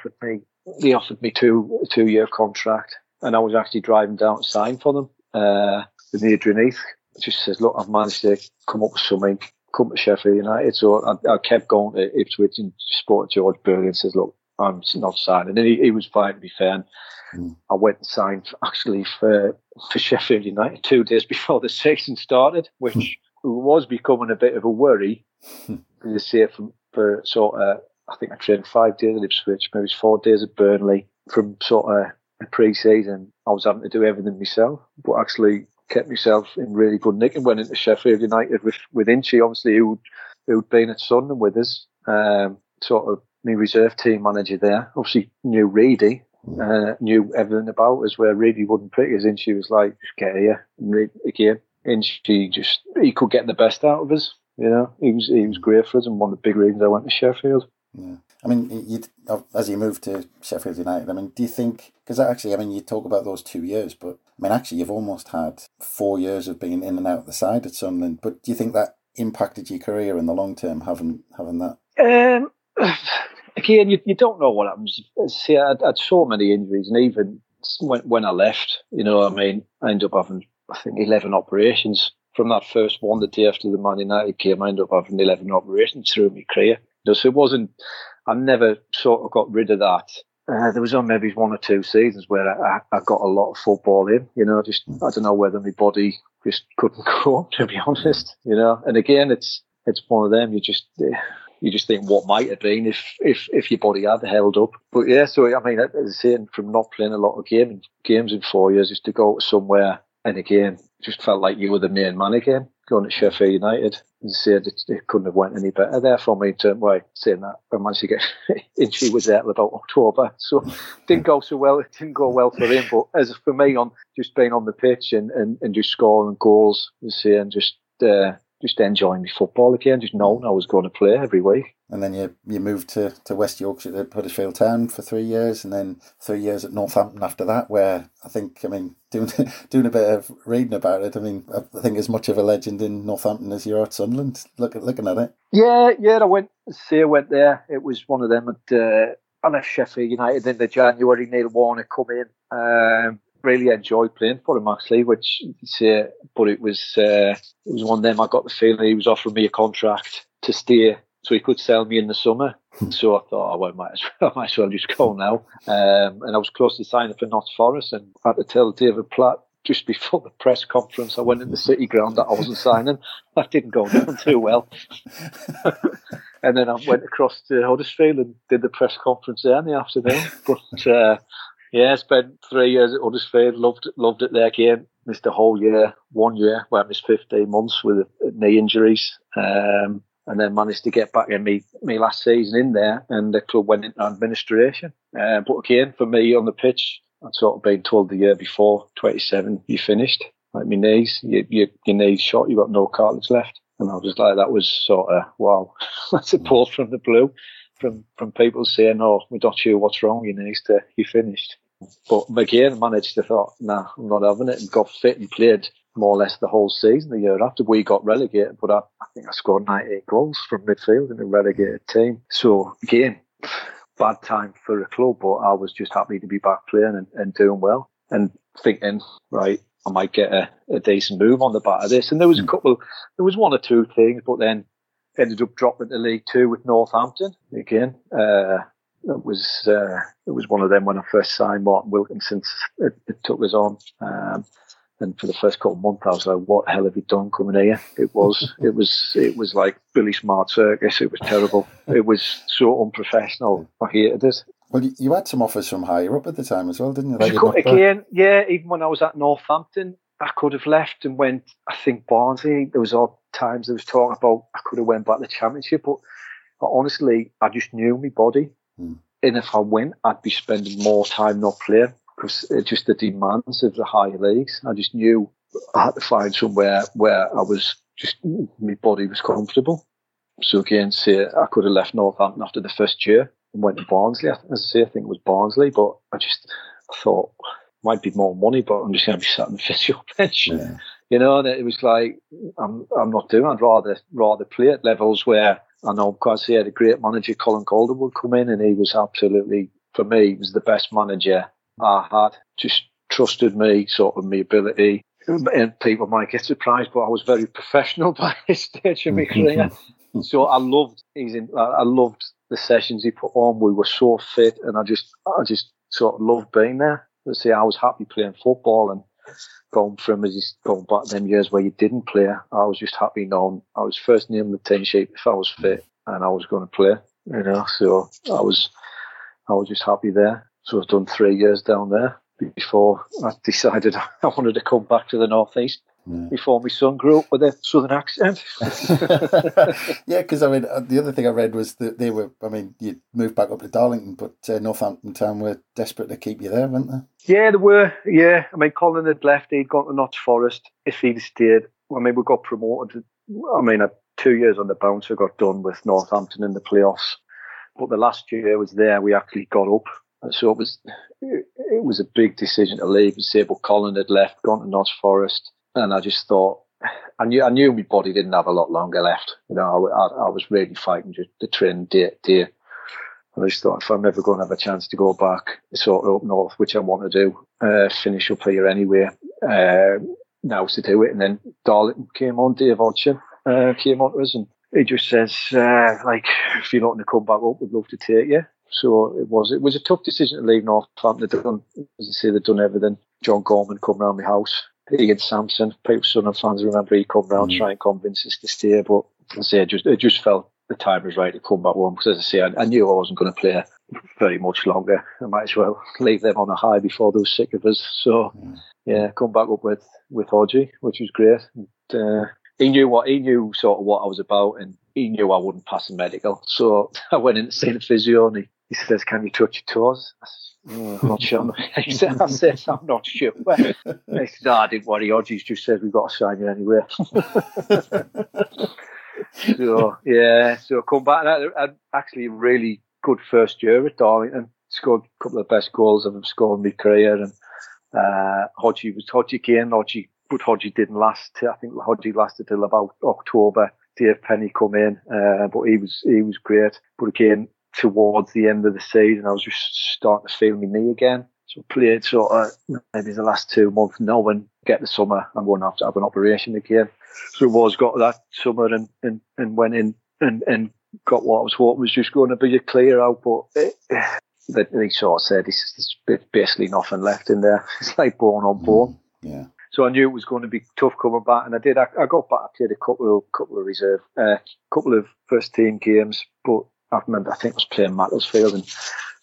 They offered me a 2-year contract. And I was actually driving down to sign for them. With Adrian Heath. Just says, look, I've managed to come up with something. Come to Sheffield United. So I kept going to Ipswich and spoke to George Burley and says, look, I'm not signing. And he was fine, to be fair. I went and signed actually for Sheffield United 2 days before the season started, which was becoming a bit of a worry. You see it for sort of, I think I trained 5 days at Ipswich, maybe 4 days at Burnley. From sort of a pre-season, I was having to do everything myself, but actually kept myself in really good nick and went into Sheffield United with Inchy, obviously, who'd been at Sunderland with us, sort of my reserve team manager there. Obviously knew Reedy, knew everything about us, where Reedy wouldn't pick us. Inchy was like, just get here. And again, Inchy he could get the best out of us. You know, he was great for us and one of the big reasons I went to Sheffield. Yeah. I mean, as you moved to Sheffield United, I mean, do you think, because actually, I mean, you talk about those 2 years, but I mean, actually, you've almost had 4 years of being in and out of the side at Sunderland, but do you think that impacted your career in the long term, having that? Again, you don't know what happens. See, I had so many injuries, and even when I left, you know, I mean, I ended up having, I think, 11 operations. From that first one, the day after the Man United game, I ended up having 11 operations through my career. So it wasn't, I never sort of got rid of that. There was on maybe 1 or 2 seasons where I got a lot of football in, you know, just, I don't know whether my body just couldn't cope, to be honest, you know. And again, it's one of them, you just think what might have been if your body had held up. But yeah, so I mean, as I say, from not playing a lot of games in 4 years, just to go somewhere, and again, just felt like you were the main man again, going to Sheffield United. And said it couldn't have went any better there for me in terms of saying that I managed to get Inchy was there till about October. So it didn't go so well. It didn't go well for him. But as for me, on just being on the pitch and just scoring goals, and just enjoying my football again, just knowing I was going to play every week. And then you moved to West Yorkshire to Huddersfield Town for 3 years, and then 3 years at Northampton after that, where I think, I mean, doing a bit of reading about it, I mean, I think as much of a legend in Northampton as you're at Sunderland, looking at it. Yeah, I went there. It was one of them. I left Sheffield United in the January. Neil Warner come in. Really enjoyed playing for him, actually, but it was one of them. I got the feeling he was offering me a contract to stay, so he could sell me in the summer. So I thought, I might as well just go now. And I was close to signing for Notts Forest, and I had to tell David Platt just before the press conference I went in the City Ground that I wasn't signing. That didn't go down too well. And then I went across to Huddersfield and did the press conference there in the afternoon. But I spent 3 years at Huddersfield, loved it there again. Missed a whole year, 1 year, where I missed 15 months with knee injuries. and then managed to get back in me last season in there, and the club went into administration. But again, for me on the pitch, I'd sort of been told the year before, 27, you finished. Like my knees, your knees shot, you got no cartilage left. And I was just like, that was sort of, wow, that's a pull from the blue, from people saying, oh, we're not sure what's wrong, your knees, you finished. But again, I managed to thought, nah, I'm not having it, and got fit and played more or less the whole season the year after. We got relegated, but I think I scored 98 goals from midfield in a relegated team. So again, bad time for the club, but I was just happy to be back playing and doing well, and thinking, right, I might get a decent move on the back of this. And there was one or two things, but then ended up dropping to League Two with Northampton again. It was one of them when I first signed Martin Wilkinson. It took us on, and for the first couple of months I was like, "What the hell have you done coming here?" It was like Billy Smart Circus. It was terrible. It was so unprofessional. I hated it. Well, you had some offers from higher up at the time as well, didn't you? Again, yeah. Even when I was at Northampton, I could have left and went. I think Barnsley. There was odd times there was talking about I could have went back to the Championship, but honestly, I just knew my body. And if I went, I'd be spending more time not playing, because it's just the demands of the higher leagues. I just knew I had to find somewhere where I was just, my body was comfortable. So again, I could have left Northampton after the first year and went to Barnsley. As I say, I think it was Barnsley, but I thought might be more money, but I'm just going to be sat on the physio bench. Yeah. You know, and it was like, I'm not doing. I'd rather play at levels where I know, because he had a great manager, Colin Calder, would come in, and he was absolutely, for me, he was the best manager I had. Just trusted me, sort of my ability. And people might get surprised, but I was very professional by this stage of my career. So I loved the sessions he put on. We were so fit, and I just sort of loved being there. Let's say I was happy playing football, and going back them years where you didn't play, I was just happy knowing I was first name on the team sheet if I was fit and I was going to play. You know, so I was just happy there. So I've done 3 years down there before I decided I wanted to come back to the Northeast. Yeah. Before my son grew up with a southern accent. Yeah, because I mean, the other thing I read was that you moved back up to Darlington, but Northampton Town were desperate to keep you there, weren't they? Yeah, they were. Yeah, I mean, Colin had left, he'd gone to Notts Forest. If he'd stayed, I mean, we got promoted. I mean, 2 years on the bounce, we got done with Northampton in the playoffs. But the last year I was there, we actually got up. So it was a big decision to leave and say, but Colin had left, gone to Notts Forest. And I just thought, I knew my body didn't have a lot longer left. You know, I was really fighting just to train day to day. And I just thought, if I'm ever going to have a chance to go back sort of up north, which I want to do, finish up here anyway, now's to do it. And then Darlington came on, Dave Hodgson came on to us, and he just says, if you're looking to come back up, we'd love to take you. So it was a tough decision to leave Northampton. They'd done everything. John Gorman come round my house. Ian Sampson, people, Sunderland fans remember, he come round try and convince us to stay, but I say it just felt the time was right to come back home, because as I say, I knew I wasn't going to play very much longer. I might as well leave them on a high before they were sick of us. So yeah, come back up with Hodgie, which was great. And, he knew sort of what I was about, and he knew I wouldn't pass the medical. So I went in to see the physio, and he says, "Can you touch your toes?" I said, "I'm not sure." I said, "I'm not sure." He said, "I didn't worry. Hodgie's just said we've got to sign you anyway." So I come back, and I actually a really good first year at Darlington. Scored a couple of the best goals I've ever scored in my career, and Hodgie came. But Hodgie didn't last. I think Hodgie lasted till about October. Dave Penny come in, but he was great. But again, towards the end of the season, I was just starting to feel my knee again. So I played sort of maybe the last 2 months, knowing get the summer I'm going to have to have an operation again. So got that summer and went in and got what I was hoping was just going to be a clear out. But he sort of said, there's basically nothing left in there. It's like bone on bone. Yeah. So I knew it was going to be tough coming back, and I did. I got back, I played a couple of reserve, couple of first team games, but I remember I think I was playing Macclesfield and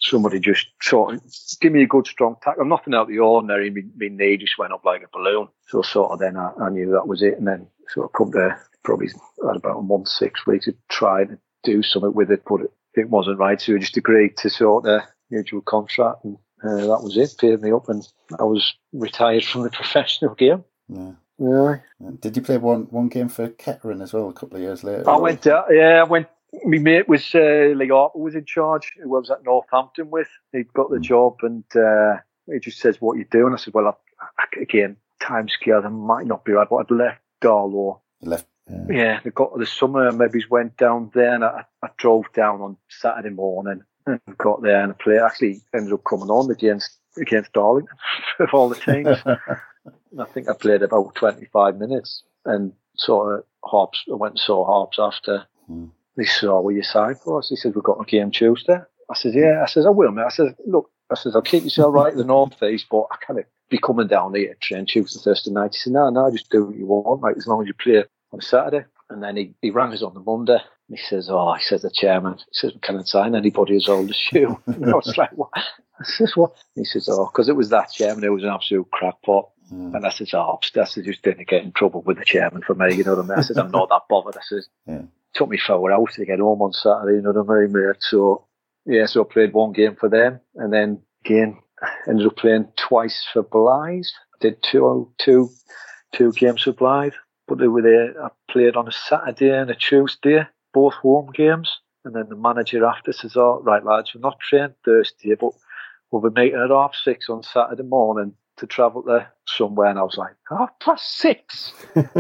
somebody just sort of give me a good strong tackle. I'm nothing out of the ordinary. My knee just went up like a balloon. So sort of then I knew that was it. And then sort of come to probably had about a month, 6 weeks to try to do something with it, but it wasn't right. So we just agreed to sort of mutual contract, and that was it. Paid me up, and I was retired from the professional game. Yeah. Yeah. Did you play one game for Kettering as well a couple of years later? I went. My mate was Lee Harper was in charge, who I was at Northampton with. He'd got the job, and he just says, "What are you doing?" I said, "Well, again, time scale, I might not be right, but I'd left Darlow." You left. Yeah, they got to the summer, and maybe went down there, and I drove down on Saturday morning and got there, and the player actually ended up coming on against Darlington of all the teams. I think I played about 25 minutes, and sort of Harps. I went and saw Harps after. He said, "Oh, what you signed for us?" He said, "We've got a game Tuesday." I said, "Yeah." I said, "I will, mate." I said, "Look," I said, "I'll keep yourself right at the North East, but I kind of be coming down here to train Tuesday, Thursday night." He said, No, just do what you want, mate, as long as you play on Saturday." And then he rang us on the Monday. And he says, "Oh," he says, "the chairman," he says, "we can't sign anybody as old as you." And I was like, "What?" I says, "What?" And he says, "Oh, because it was that chairman who was an absolute crackpot." And I said, "Oh, I said, just didn't get in trouble with the chairman for me, you know what I mean?" I said, "I'm not that bothered." I said, took me 4 hours to get home on Saturday, you know what I mean, mate? So I played one game for them, and then again, ended up playing twice for Blythe. I did two games for Blythe, but they were there. I played on a Saturday and a Tuesday, both home games, and then the manager after says, "Oh, right, lads, we're not training Thursday, but we'll be meeting at 6:30 on Saturday morning to travel to somewhere." And I was like, 6:30?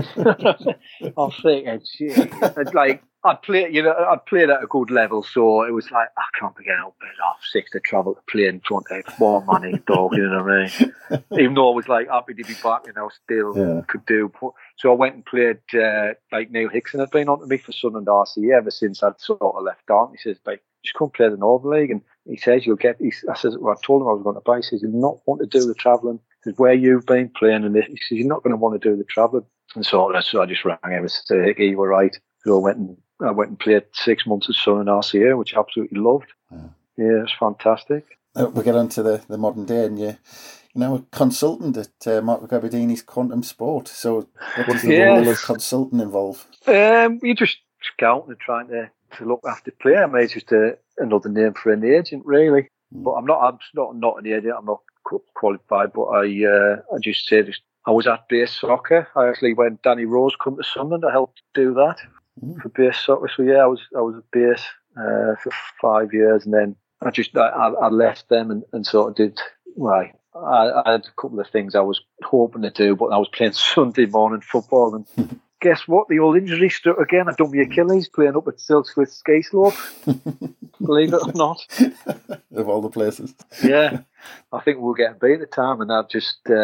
I was thinking, gee, like, I'd played at a good level, so it was like, I can't be getting up at 6:30 to travel to play in front of one man dog, you know what I mean? Even though I was like happy to be back, and I still could do. So I went and played, like Neil Hickson had been on to me for Sunderland RCA ever since I'd sort of left on. He says, "Like, just come play the Northern League," and he says, I said, "Well, I told him I was going to buy." He says, "You'll not want to do the travelling." He says, "Where you've been playing," and he says, "You're not going to want to do the travelling." And so I just rang him and said, "Hickey, you were right." So I went and played 6 months at Sunderland RCA, which I absolutely loved. Yeah, it was fantastic. We get on to the modern day, and you're a consultant at Mark Gabardini's Quantum Sport. So what does the role of consultant involve? You're just scouting and trying to look after player. I mean, it's just another name for an agent, really. But I'm not an agent. I'm not qualified, but I just say I was at base soccer. I actually, when Danny Rose come to Sunderland, I helped do that for base soccer. So I was at base for 5 years, and then I left them and sort of did. Well, I had a couple of things I was hoping to do, but I was playing Sunday morning football, and guess what? The old injury struck again. I done my Achilles playing up at Silksworth Ski Slope. Believe it or not. Of all the places. Yeah. I think we were getting beat at the time, and I'd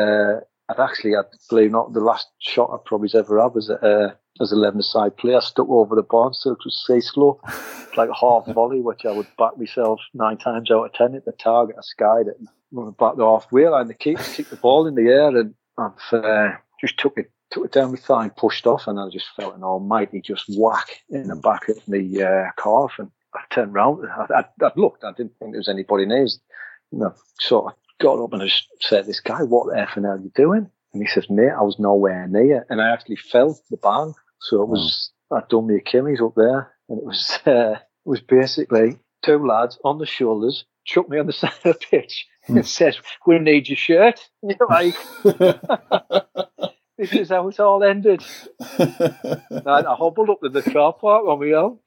believe not, the last shot I probably ever had was as 11-a-side player, stuck over the bar, Silksworth Ski Slope. Like a half volley, which I would back myself 9 times out of 10 at the target. I skied it and went back the half wheel, and the keeper kicked the ball in the air, and I've just took it down my thigh and pushed off, and I just felt an almighty just whack in the back of my calf, and I turned round. I looked. I didn't think there was anybody near. Sort of got up and I just said, "This guy, what the effing are you doing?" And he says, "Mate, I was nowhere near," and I actually fell the bang. So it was I'd done my Achilles up there, and it was basically 2 lads on the shoulders, chucked me on the side of the pitch, and says, "We need your shirt." And you're like, this is how it all ended. I hobbled up to the car park on my own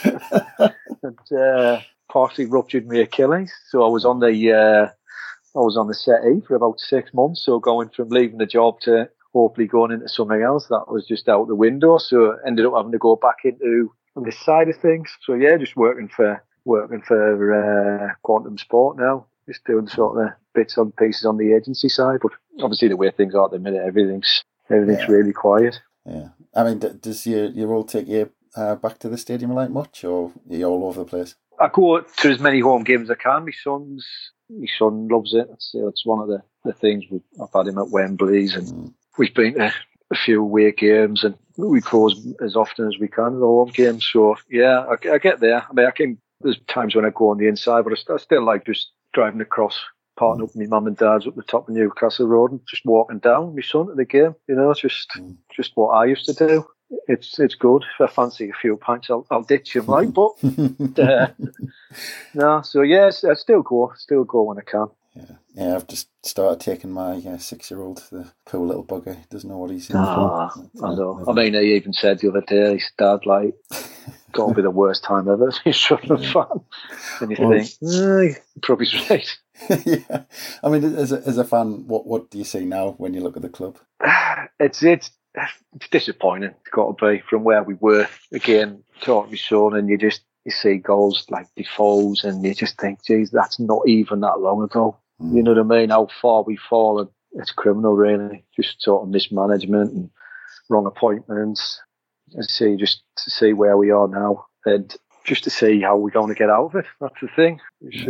and partially ruptured my Achilles. So I was on the settee for about 6 months. So going from leaving the job to hopefully going into something else, that was just out the window. So I ended up having to go back into this side of things. So yeah, just working for Quantum Sport now. Just doing sort of bits and pieces on the agency side. But obviously the way things are at the minute, everything's really quiet. Yeah. I mean, does your role take you back to the stadium like much, or are you all over the place? I go to as many home games as I can. My son loves it. It's one of the things. I've had him at Wembley's, and we've been to a few away games, and we go as often as we can to the home games. So yeah, I get there. I mean, There's times when I go on the inside, but I still like just driving across, parting up with my mum and dad's up the top of Newcastle Road and just walking down with my son to the game. You know, it's just what I used to do. It's good. If I fancy a few pints, I'll ditch him, like. But no, so yes, I still go when I can. Yeah, I've just started taking my 6-year-old, the poor little bugger. He doesn't know what he's in for. I know. I mean, he even said the other day, his dad, like, got to be the worst time ever as a Sunderland fan. And you think, you're probably right. Yeah, I mean, as a fan, what do you see now when you look at the club? It's disappointing. It's got to be, from where we were. Again, talking to my son, and you see goals like Defoe's, and you just think, geez, that's not even that long ago. You know what I mean? How far we've fallen. It's criminal, really. Just sort of mismanagement and wrong appointments. And just to see where we are now, and just to see how we're going to get out of it. That's the thing.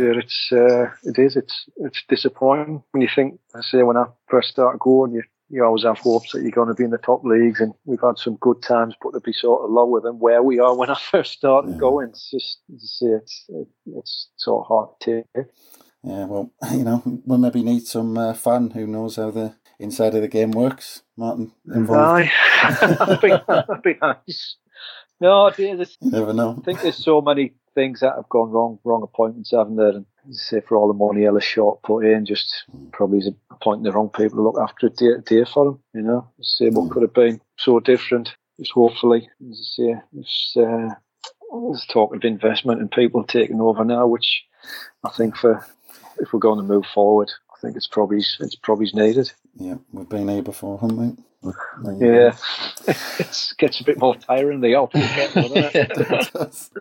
It's disappointing when you think. I say, when I first started going, you always have hopes that you're going to be in the top leagues, and we've had some good times, but to be sort of lower than where we are when I first started going, it's just, it's sort of hard to take. Yeah, well, we'll maybe need some fan who knows how the inside of the game works. Martin, involved. That'd be nice. No, you never know. I think there's so many things that have gone wrong appointments, haven't there? And say, for all the money Ellis Short put in, just probably is appointing the wrong people to look after it dear for him. You know, say what could have been so different. Just hopefully, as I say, there's talk of investment and people taking over now, which I think if we're going to move forward, I think it's probably needed. Yeah, we've been here before, haven't we? Yeah, it gets a bit more tiring the older you get, doesn't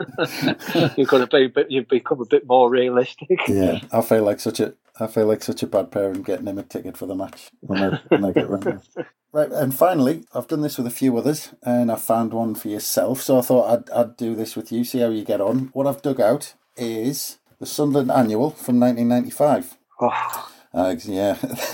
it? You've become a bit more realistic. Yeah, I feel like such a bad parent getting him a ticket for the match when I get round. Right, and finally, I've done this with a few others, and I found one for yourself. So I thought I'd do this with you, see how you get on. What I've dug out is the Sunderland Annual from 1995. Oh. Yeah.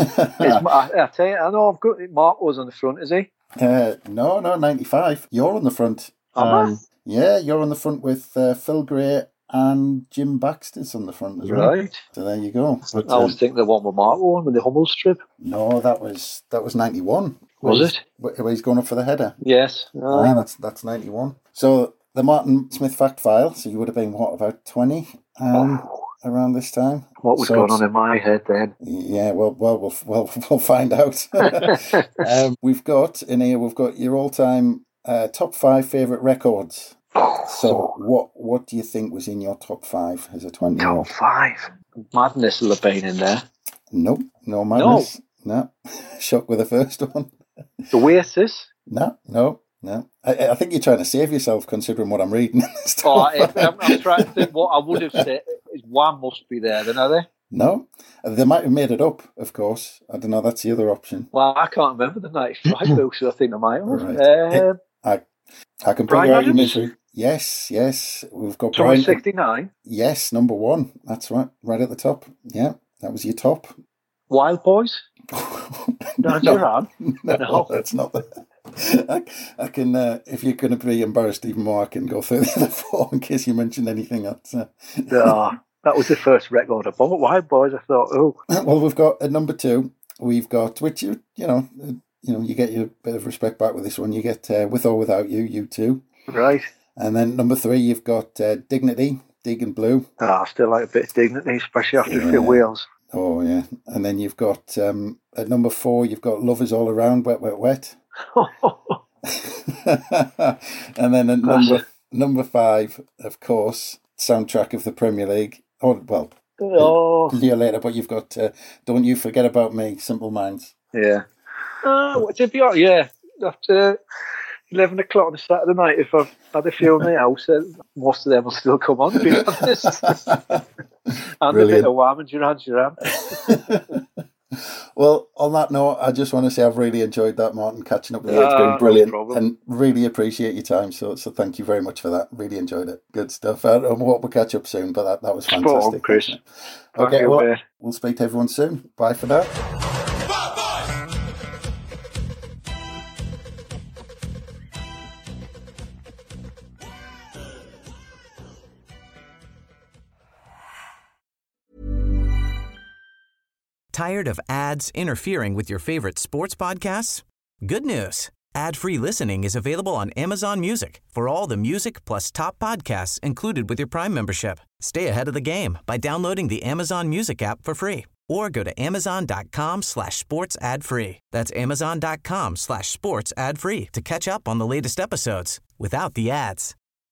I tell you, I know I've got Mark was on the front, is he? No, 95. You're on the front. Yeah, you're on the front with Phil Gray and Jim Baxter's on the front as well. Right. So there you go. But, I was thinking the one with Mark won with the Hummel strip. No, that was 91. Was it? Where he's going up for the header. Yes. That's 91. So the Martin Smith fact file. So you would have been about 20. Around this time. What was going on in my head then? Yeah, well, we'll find out. We've got your all-time top 5 favourite records. So what do you think was in your top 5 as a 20-year-old? Top 5? Madness will have been in there. Nope, no Madness. No. Shock with the first one. The Oasis? No. I think you're trying to save yourself, considering what I'm reading. I'm trying to think what I would have said. One must be there, then, are they? No. They might have made it up, of course. I don't know, that's the other option. Well, I can't remember the 95 book, so I think I might have. Right. I can put you out your misery. Yes. We've got Brian. 69? Yes, number 1. That's right at the top. Yeah, that was your top. Wild Boys? No, that's not that. I can, if you're going to be embarrassed even more, I can go through the other 4 in case you mentioned anything else. That was the first record I bought. Wild Boys, I thought, oh. Well, we've got at number 2, we've got, which you get your bit of respect back with this one. You get With or Without You, U2. Right. And then number 3, you've got Dignity, Deacon Blue. I still like a bit of Dignity, especially after a few wheels. Oh, yeah. And then you've got, at number 4, you've got Love Is All Around, Wet, Wet, Wet. And then at number 5, of course, soundtrack of the Premier League. Year later, but you've got Don't You Forget About Me, Simple Minds. Yeah. After 11 o'clock on a Saturday night, if I've had a few in the house, most of them will still come on, to be honest. And brilliant. A bit of Wham and Duran. Well, on that note, I just want to say I've really enjoyed that, Martin, catching up with you. It's been brilliant, and really appreciate your time. So thank you very much for that. Really enjoyed it. Good stuff. We'll catch up soon, but that was fantastic. Spot on, Chris. Okay, well, we'll speak to everyone soon. Bye for now. Tired of ads interfering with your favorite sports podcasts? Good news. Ad-free listening is available on Amazon Music for all the music plus top podcasts included with your Prime membership. Stay ahead of the game by downloading the Amazon Music app for free or go to amazon.com/sports ad free. That's amazon.com/sports ad free to catch up on the latest episodes without the ads.